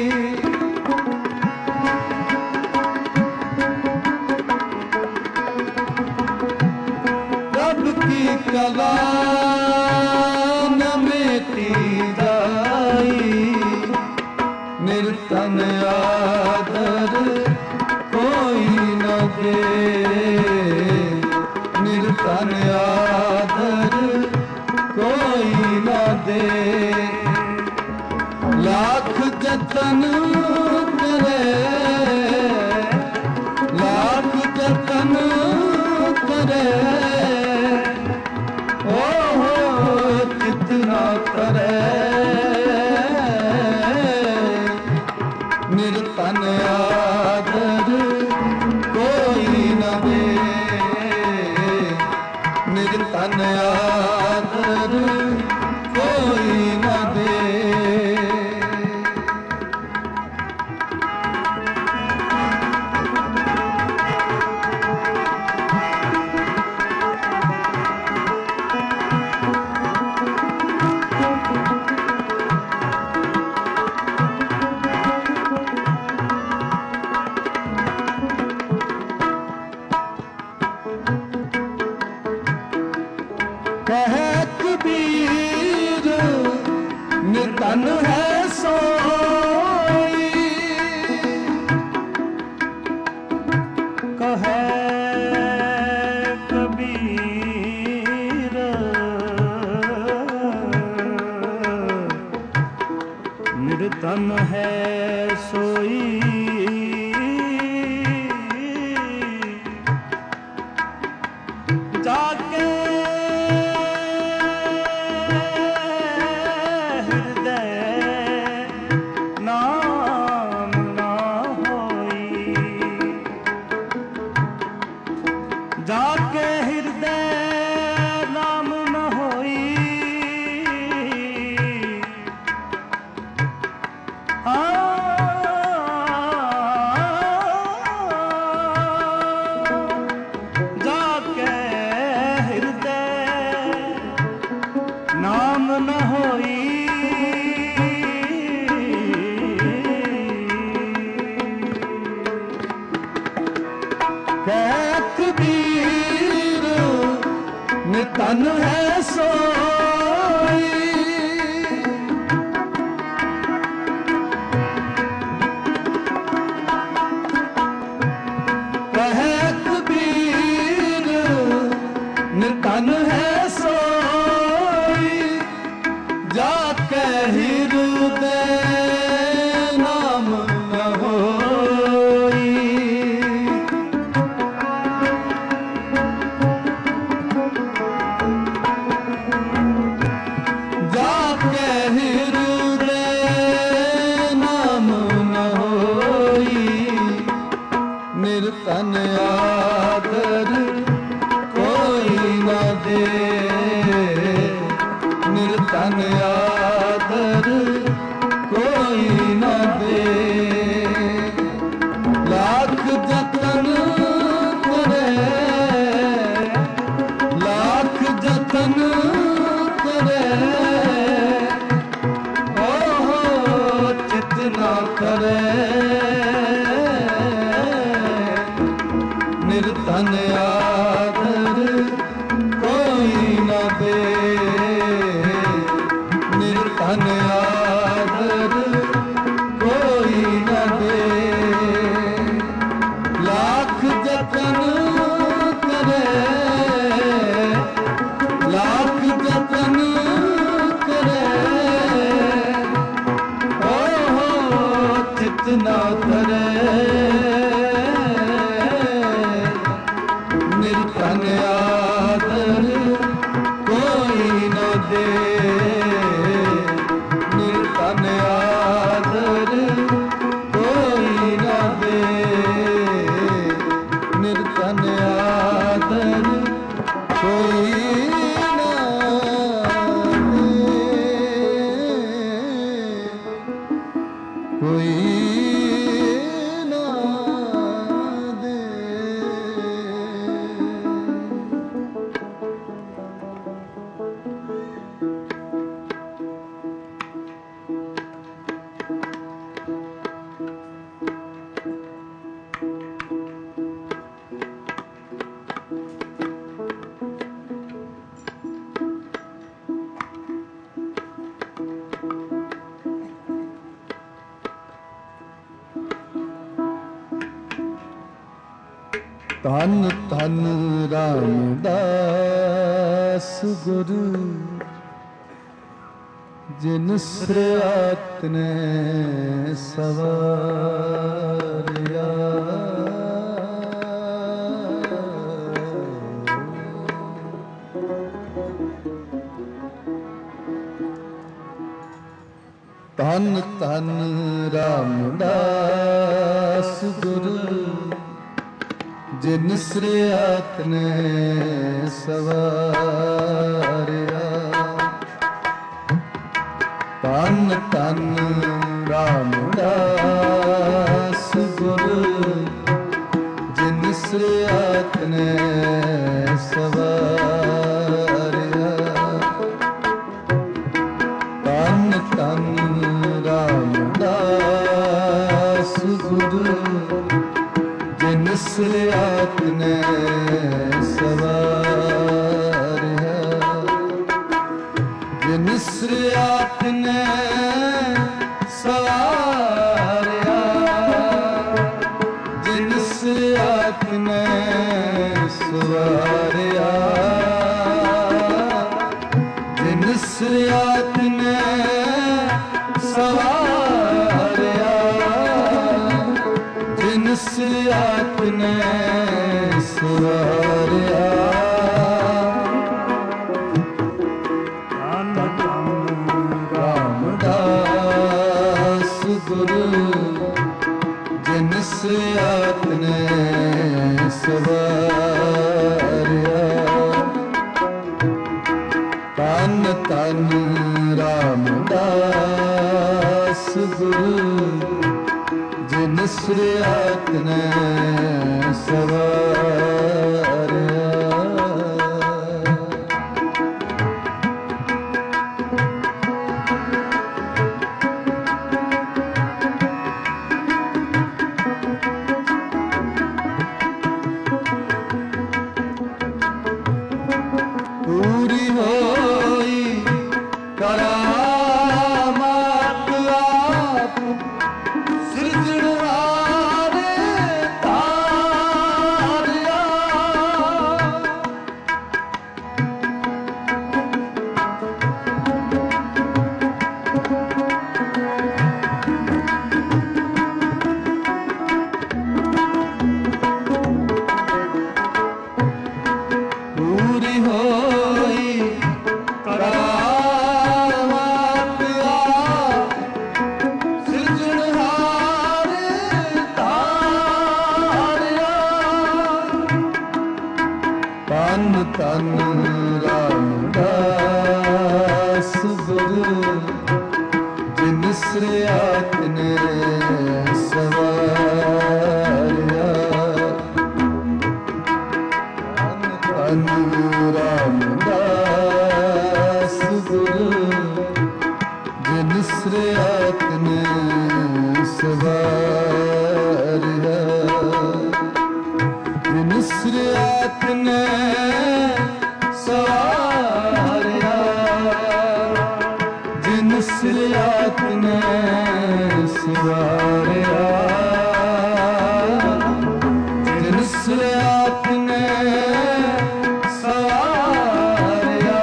प्रभ की कला न मिटी जाई, निर्तन आदर कोई न दे, निर्तन आदर कोई न दे। लाख जतन करे, लाख जतन करे, ओ हो कितना करे, निर्तन आदर कोई न दे, निर्तन आदर कोई न दे। कहे कबीर निर्धन है सोई, कहे कबीर निर्धन है सोई, जाके जाके हृदय नाम न होई, आ जाके हृदय नाम न होई, कबीर निर्धन है सोई, कहे कबीर निर्धन है सोई, जाके हृदय नाम न होई। जाके हृदय नाम न होई, निर्तन आदर कोई न दे, निर्तन आदर कोई न दे। लाख जतन करे, लाख जतन करे, ओ हो चितना करे, निर्धन आदर कोई न दे, निर्धन आदर कोई न दे। लाख जतन करे, लाख ਧੰਨ ਧੰਨ ਰਾਮਦਾਸ ਗੁਰੂ ਜਿਨ ਸਿਰਆਤ ਨੇ ਸਵਾਰਿਆ। ਧੰਨ ਧੰਨ ਰਾਮਦਾਸ ਗੁਰੂ ਜਿਨ ਸਿਰਆਤ ਨੇ ਸਵਾਰਿਆ। ਧੰਨ ਧੰਨ ਰਾਮਦਾਸ ਗੁਰੂ ਜਿਨ ਸਿਰਆਤ ਨੇ ਸਵਾਰਿਆ। ਧੰਨ ਧੰਨ ਰਾਮਦਾਸ ਗੁਰੂ ਜਿਨ ਸਿਰਆਤ ਨੇ ਸਵਾਰਿਆ। ਜਿਨ ਸਿਰਆਤ ਨੇ ਸਵਾਰਿਆ। ਜਿਨ ਸਿਰਆਤ ਨੇ ਸਵਾਰਿਆ। ਜਿਨ ਸਿਰਆਤ ਨੇ ਸਵਾਰਿਆ। ਜਿਨ ਸਿਰਆਤ ਨੇ ਸਵਾਰਿਆ। ਧੰਨ ਧੰਨ ਰਾਮਦਾਸ ਗੁਰੂ ਜਿਨ ਸਿਰਆਤ ਨੇ ਸਵਾਰਿਆ। ਧੰਨ ਧੰਨ ਰਾਮਦਾਸ ਗੁਰੂ ਜਿਨ ਸਿਰਆਤ ਨੇ ਸਵਾਰਿਆ। ਪੂਰੀ ਹੋਈ ਕਰਾਮਾਤ ਆਪ ਸਿਰਜਣਹਾਰੇ ਤਾਰਿਆ। ਪੂਰੀ ਹੋਈ ਕਰਾਮਾਤ ਆਪ ਸਿਰਜਣਹਾਰੇ ਤਾਰਿਆ। ਧੰਨ ਧੰਨ ਰਾਮਦਾਸ ਗੁਰੂ ਜਿਨ ਸਿਰਆਤ ਨੇ ਸਵਾਰਿਆ। ਧੰਨ ਰਾਮਦਾਸ ਗੁਰੂ ਜਿਨ ਸਿਰਆਤ ਨੇ ਸਵਾਰਿਆ। ਜਿਨ ਸਿਰਆਤ ਨੇ ਸਵਾਰਿਆ। ਜਿਨ ਸਿਰਆਤ ਨੇ ਸਵਾਰਿਆ। ਜਿਨ ਸਿਰਆਤ ਨੇ ਸਵਾਰਿਆ।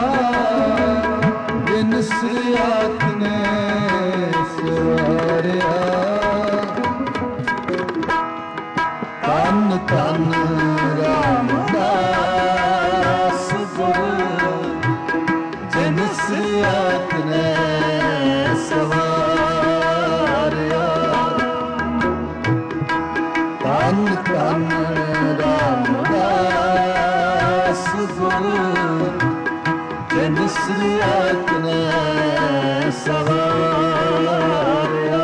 ਜਿਨ ਸਿਰਆਤ ਨੇ ਸਵਾਰਿਆ। ਧੰਨ ਧੰਨ ਰਾਮਦਾਸ ਗੁਰੂ ਜਿਨ ਸਿਰਆਤ ਨੇ ਸਵਾਰਿਆ। ਧੰਨ ਧੰਨ ਰਾਮਦਾਸ ਗੁਰੂ ਜਿਨ ਸਿਰਆਤ ਨੇ ਸਵਾਰਿਆ।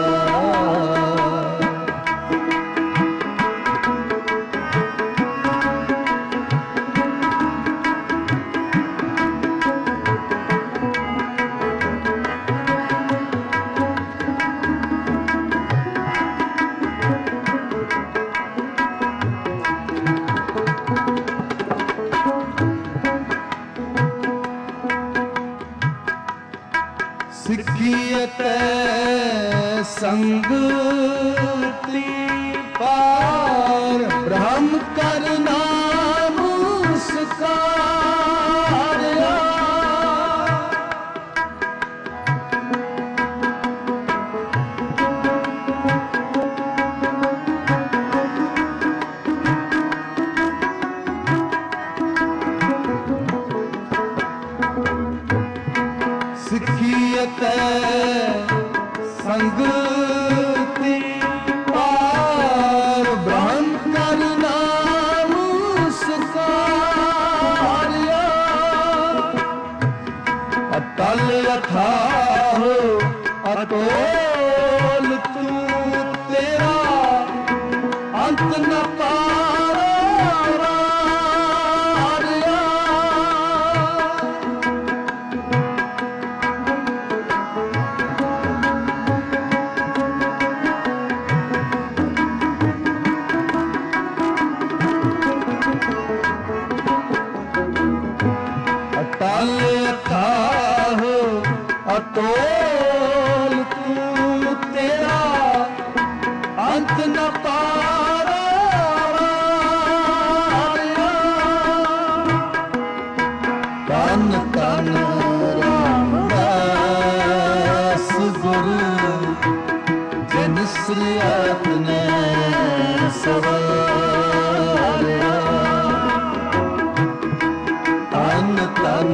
ਸਿੱਖੀਅਤੈ ਸੰਗਤੀ ਪਾਰ ਬ੍ਰਹਮ ਕਰਨ ਪਾਰਾ ਅਟਲ ਅਥਾਹ ਅਤੋਲ ਤੂੰ ਤੇਰਾ ਅੰਤ ਨ ਪਾਰਾ ਤਨ ਤਨ ਰਾਮਦਾਸ ਗੁਰੂ ਜਿਨ ਸ੍ਰੀਆਤ ਨੇ ਸਵਾਰਿਆ ਤਨ ਤਨ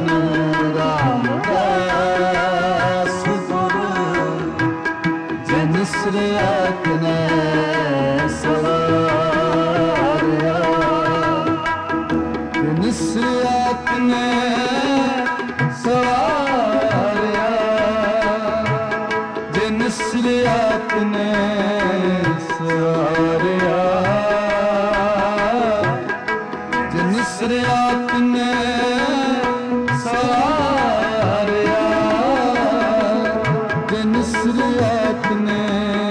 ਰਾਮਦਾਸ ਗੁਰੂ ਜਿਨ ਸ੍ਰੀਆਤ ਨੇ ਸਵਾਰਿਆ ਜਿਨ ਸ੍ਰੀਆਤ ਨੇ ਸਵਾਰਿਆ ਜਿਨ ਸ੍ਰੀਆਤ ਨੇ ਸਵਾਰਿਆ ਜਿਨ ਸ੍ਰੀਆਤ ਨੇ ਸਵਾਰਿਆ ਜਿਨ ਸ੍ਰੀਆਤ ਨੇ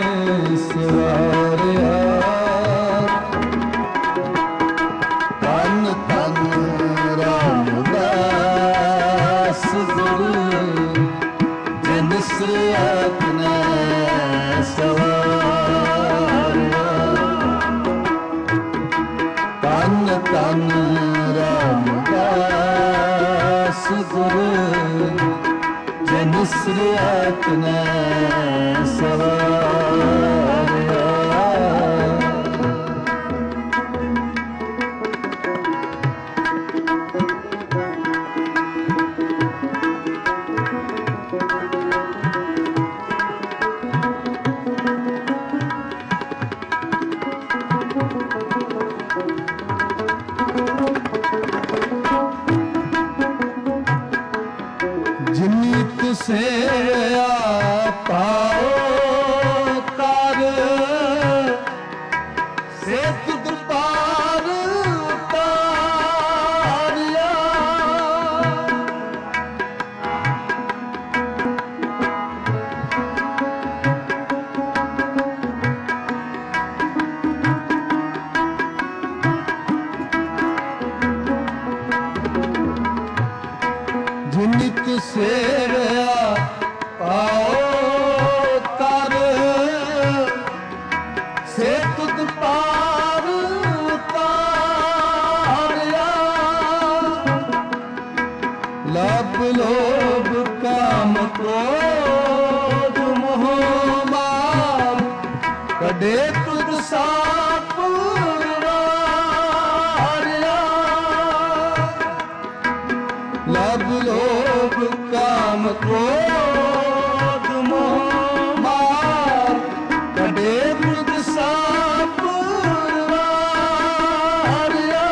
ਸਵਾਰਿਆ ਤਨ ਤਨ ਰਾਮਦਾਸ ਗੁਰੂ ਜਿਨ ਸ੍ਰੀਆਤ ਨੇ ਸਵਾਰਿਆ ਤਨ ਤਨ ਰਾਮਦਾਸ ਗੁਰੂ ਜਿਨ ਸ੍ਰੀਆਤ ਨੇ ਸਵਾਰਿਆ ਜਿਨੀ ਤੁਸਿਆ ਪਾਓ ਕਰ ਸੇ ਤੁਧ ਪਾਰ ਉਤਾਰਿਆ ਜਿਨੀ ਤੁਸਿਆ ਪਾਓ ਕਰ ਸੇ ਤੁਧ ਪਾਰ ਉਤਾਰਿਆ ਲਬ ਲੋਭ ਕਾਮ ਕ੍ਰੋਧ ਮੋਹ ਮਾਰ ਕਢੇ ਤੁਧ ਸਾਪ ਲਬ ਲੋਭ ਕਾਮ ਕ੍ਰੋਧ ਮੋਹ ਮਾਰ ਕਢੇ ਤੁਧ ਸਾਪ ਵਾਰਿਆ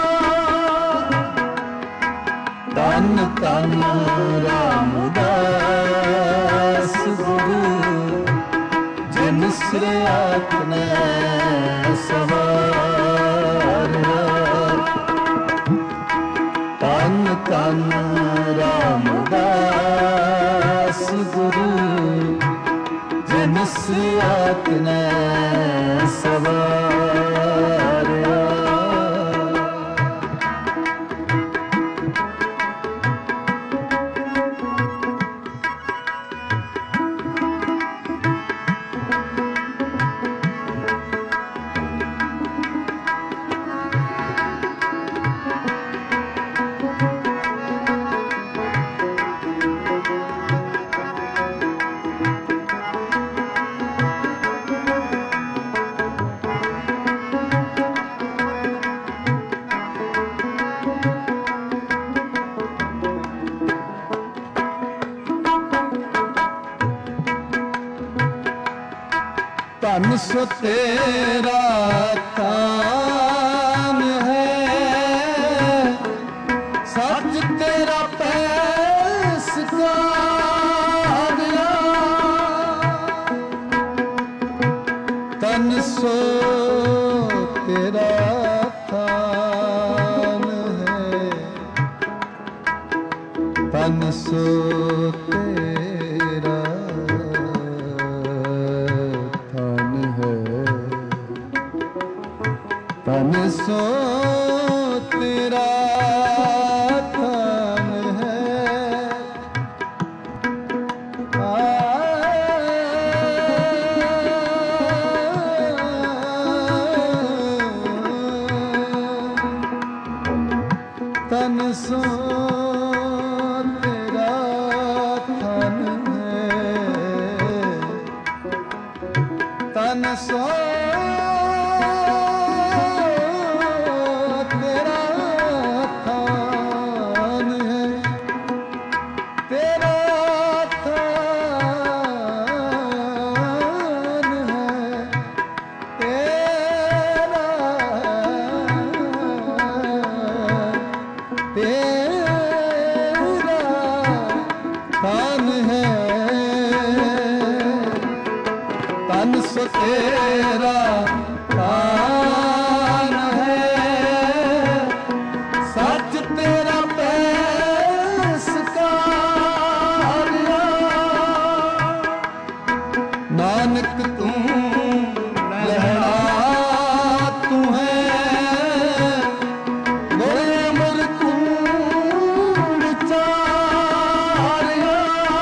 ਤਨ ਤਨ ਰਾਮਦਾਸ ਗੁਰੂ ਜਿਨ ਸ੍ਰੀਆਤ ਨੇ ਸਵਾਰਿਆ ਤਨ ਤਨ ਰਾਮਦਾਸ ਗੁਰੂ ਜਿਨ ਸ੍ਰੀਆਤ ਨੇ ਸਵਾਰਿਆ ਧਨ ਸੋ ਤੇਰਾ ਤਾਨ ਹੈ ਸੱਚ ਤੇਰਾ ਪੈਸ ਕਾਰਿਆ ਧਨ ਸੋ ਤੇਰਾ थान है, तन सो तेरा थान है, तन सो तेरा थान है। तन सो तेरा थान है, तन सो तेरा थान है, तेरा थान है, तेरा तेरा थान है, तन सो तेरा थान है, सच तेरा पैसकारिया, नानक तू लहरा तू है, गोरे अमर कूड़ चारिया।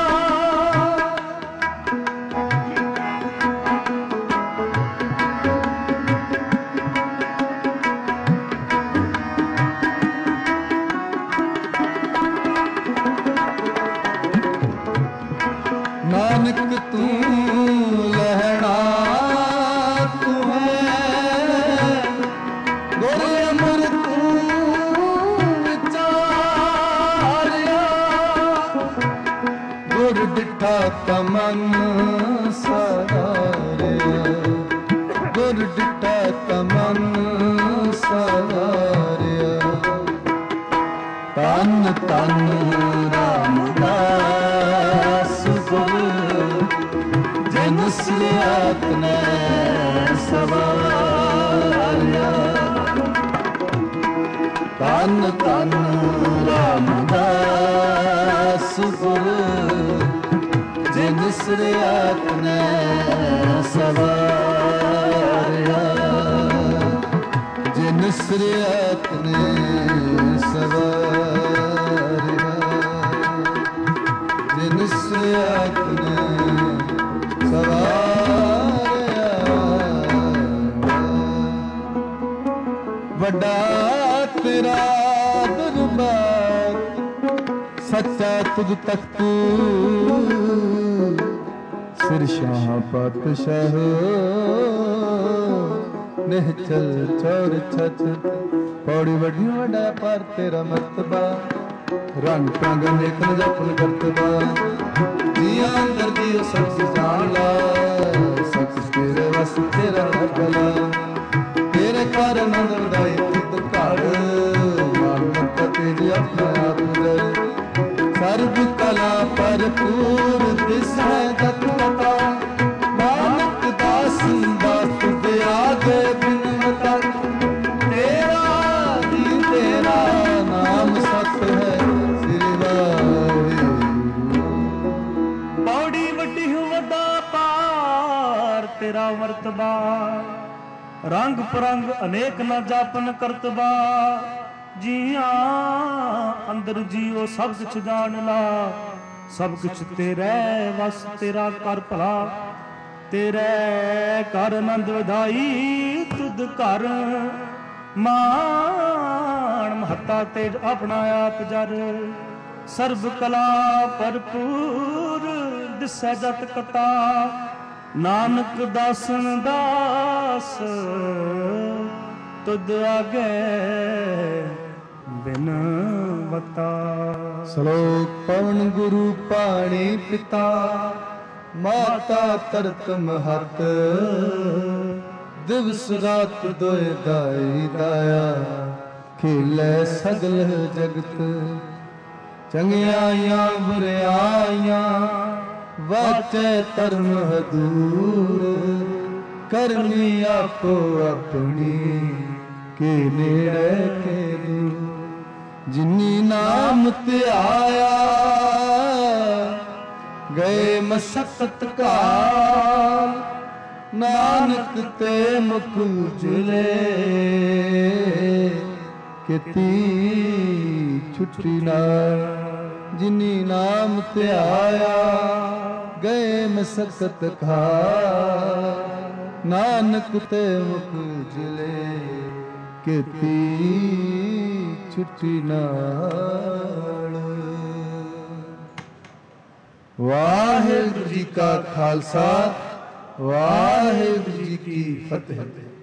नानक तू लहरा तू है, गोरे अमर तू विचारिया, गुर डिठा तमन सवारिया, गुर डिठा तमन सवारिया, तन तन रामदास गुर जिन सियात ने सवारिया, तन तन रामदास गुर जिन सियात ने सवारिया, जिन सियात ने सवारिया, जिन सियात ने सवारिया। वड्डा तेरा दरबार सच्चा तुझ तख्त, सिर शाह पातशाह निहचल चौर छछ, पौड़ी वड्डी वड्डा पर तेरा मर्तबा, रंग टंग नेक न जपन करतबा, जिया अंदर दियो सब जान ला, सब तेरे वस तेरा भला, तेरे कारण अंदर दाई तुत घर, मानत तेज अपना आप जर, सर्व कला भरपूर दिसै जत कथा, नानक दास दास दे आगे बिनवता, तेरा ही तेरा नाम सत है, श्री वाहिगुरू। पौड़ी वड्डी वड्डा पार तेरा मर्तबा, रंग परंग अनेक न जापन करतबा, जिया अंदर जियो सब कुछ जान ला, सब कुछ तेरे वस तेरा कर भला, तेरे कर आनंद वधाई तुद कर, मान महता तेज अपना आप जर, सर्व कला भरपूर दिसै जत कता, नानक दासन दास तुद आगे बिन बता। श्लोक पवन गुरु पाणी पिता, माता तरत महत, दिवस रात दोए दाई दाया, खेलै सगल जगत, चंगियाइयां बुरियाइयां वाचै धर्म हदूर, करनी आपो अपनी के नेड़े के दूर। जिनी नाम ते आया गए मशक्कत काल, नानक ते मुख उजले केती छुट्टी नाल। जिनी नाम ते आया गए मशक्कत काल, नानक ते मुख उजले केती छुट्टी नाल। वाहिगुरू जी का खालसा, वाहिगुरू जी की फतेह।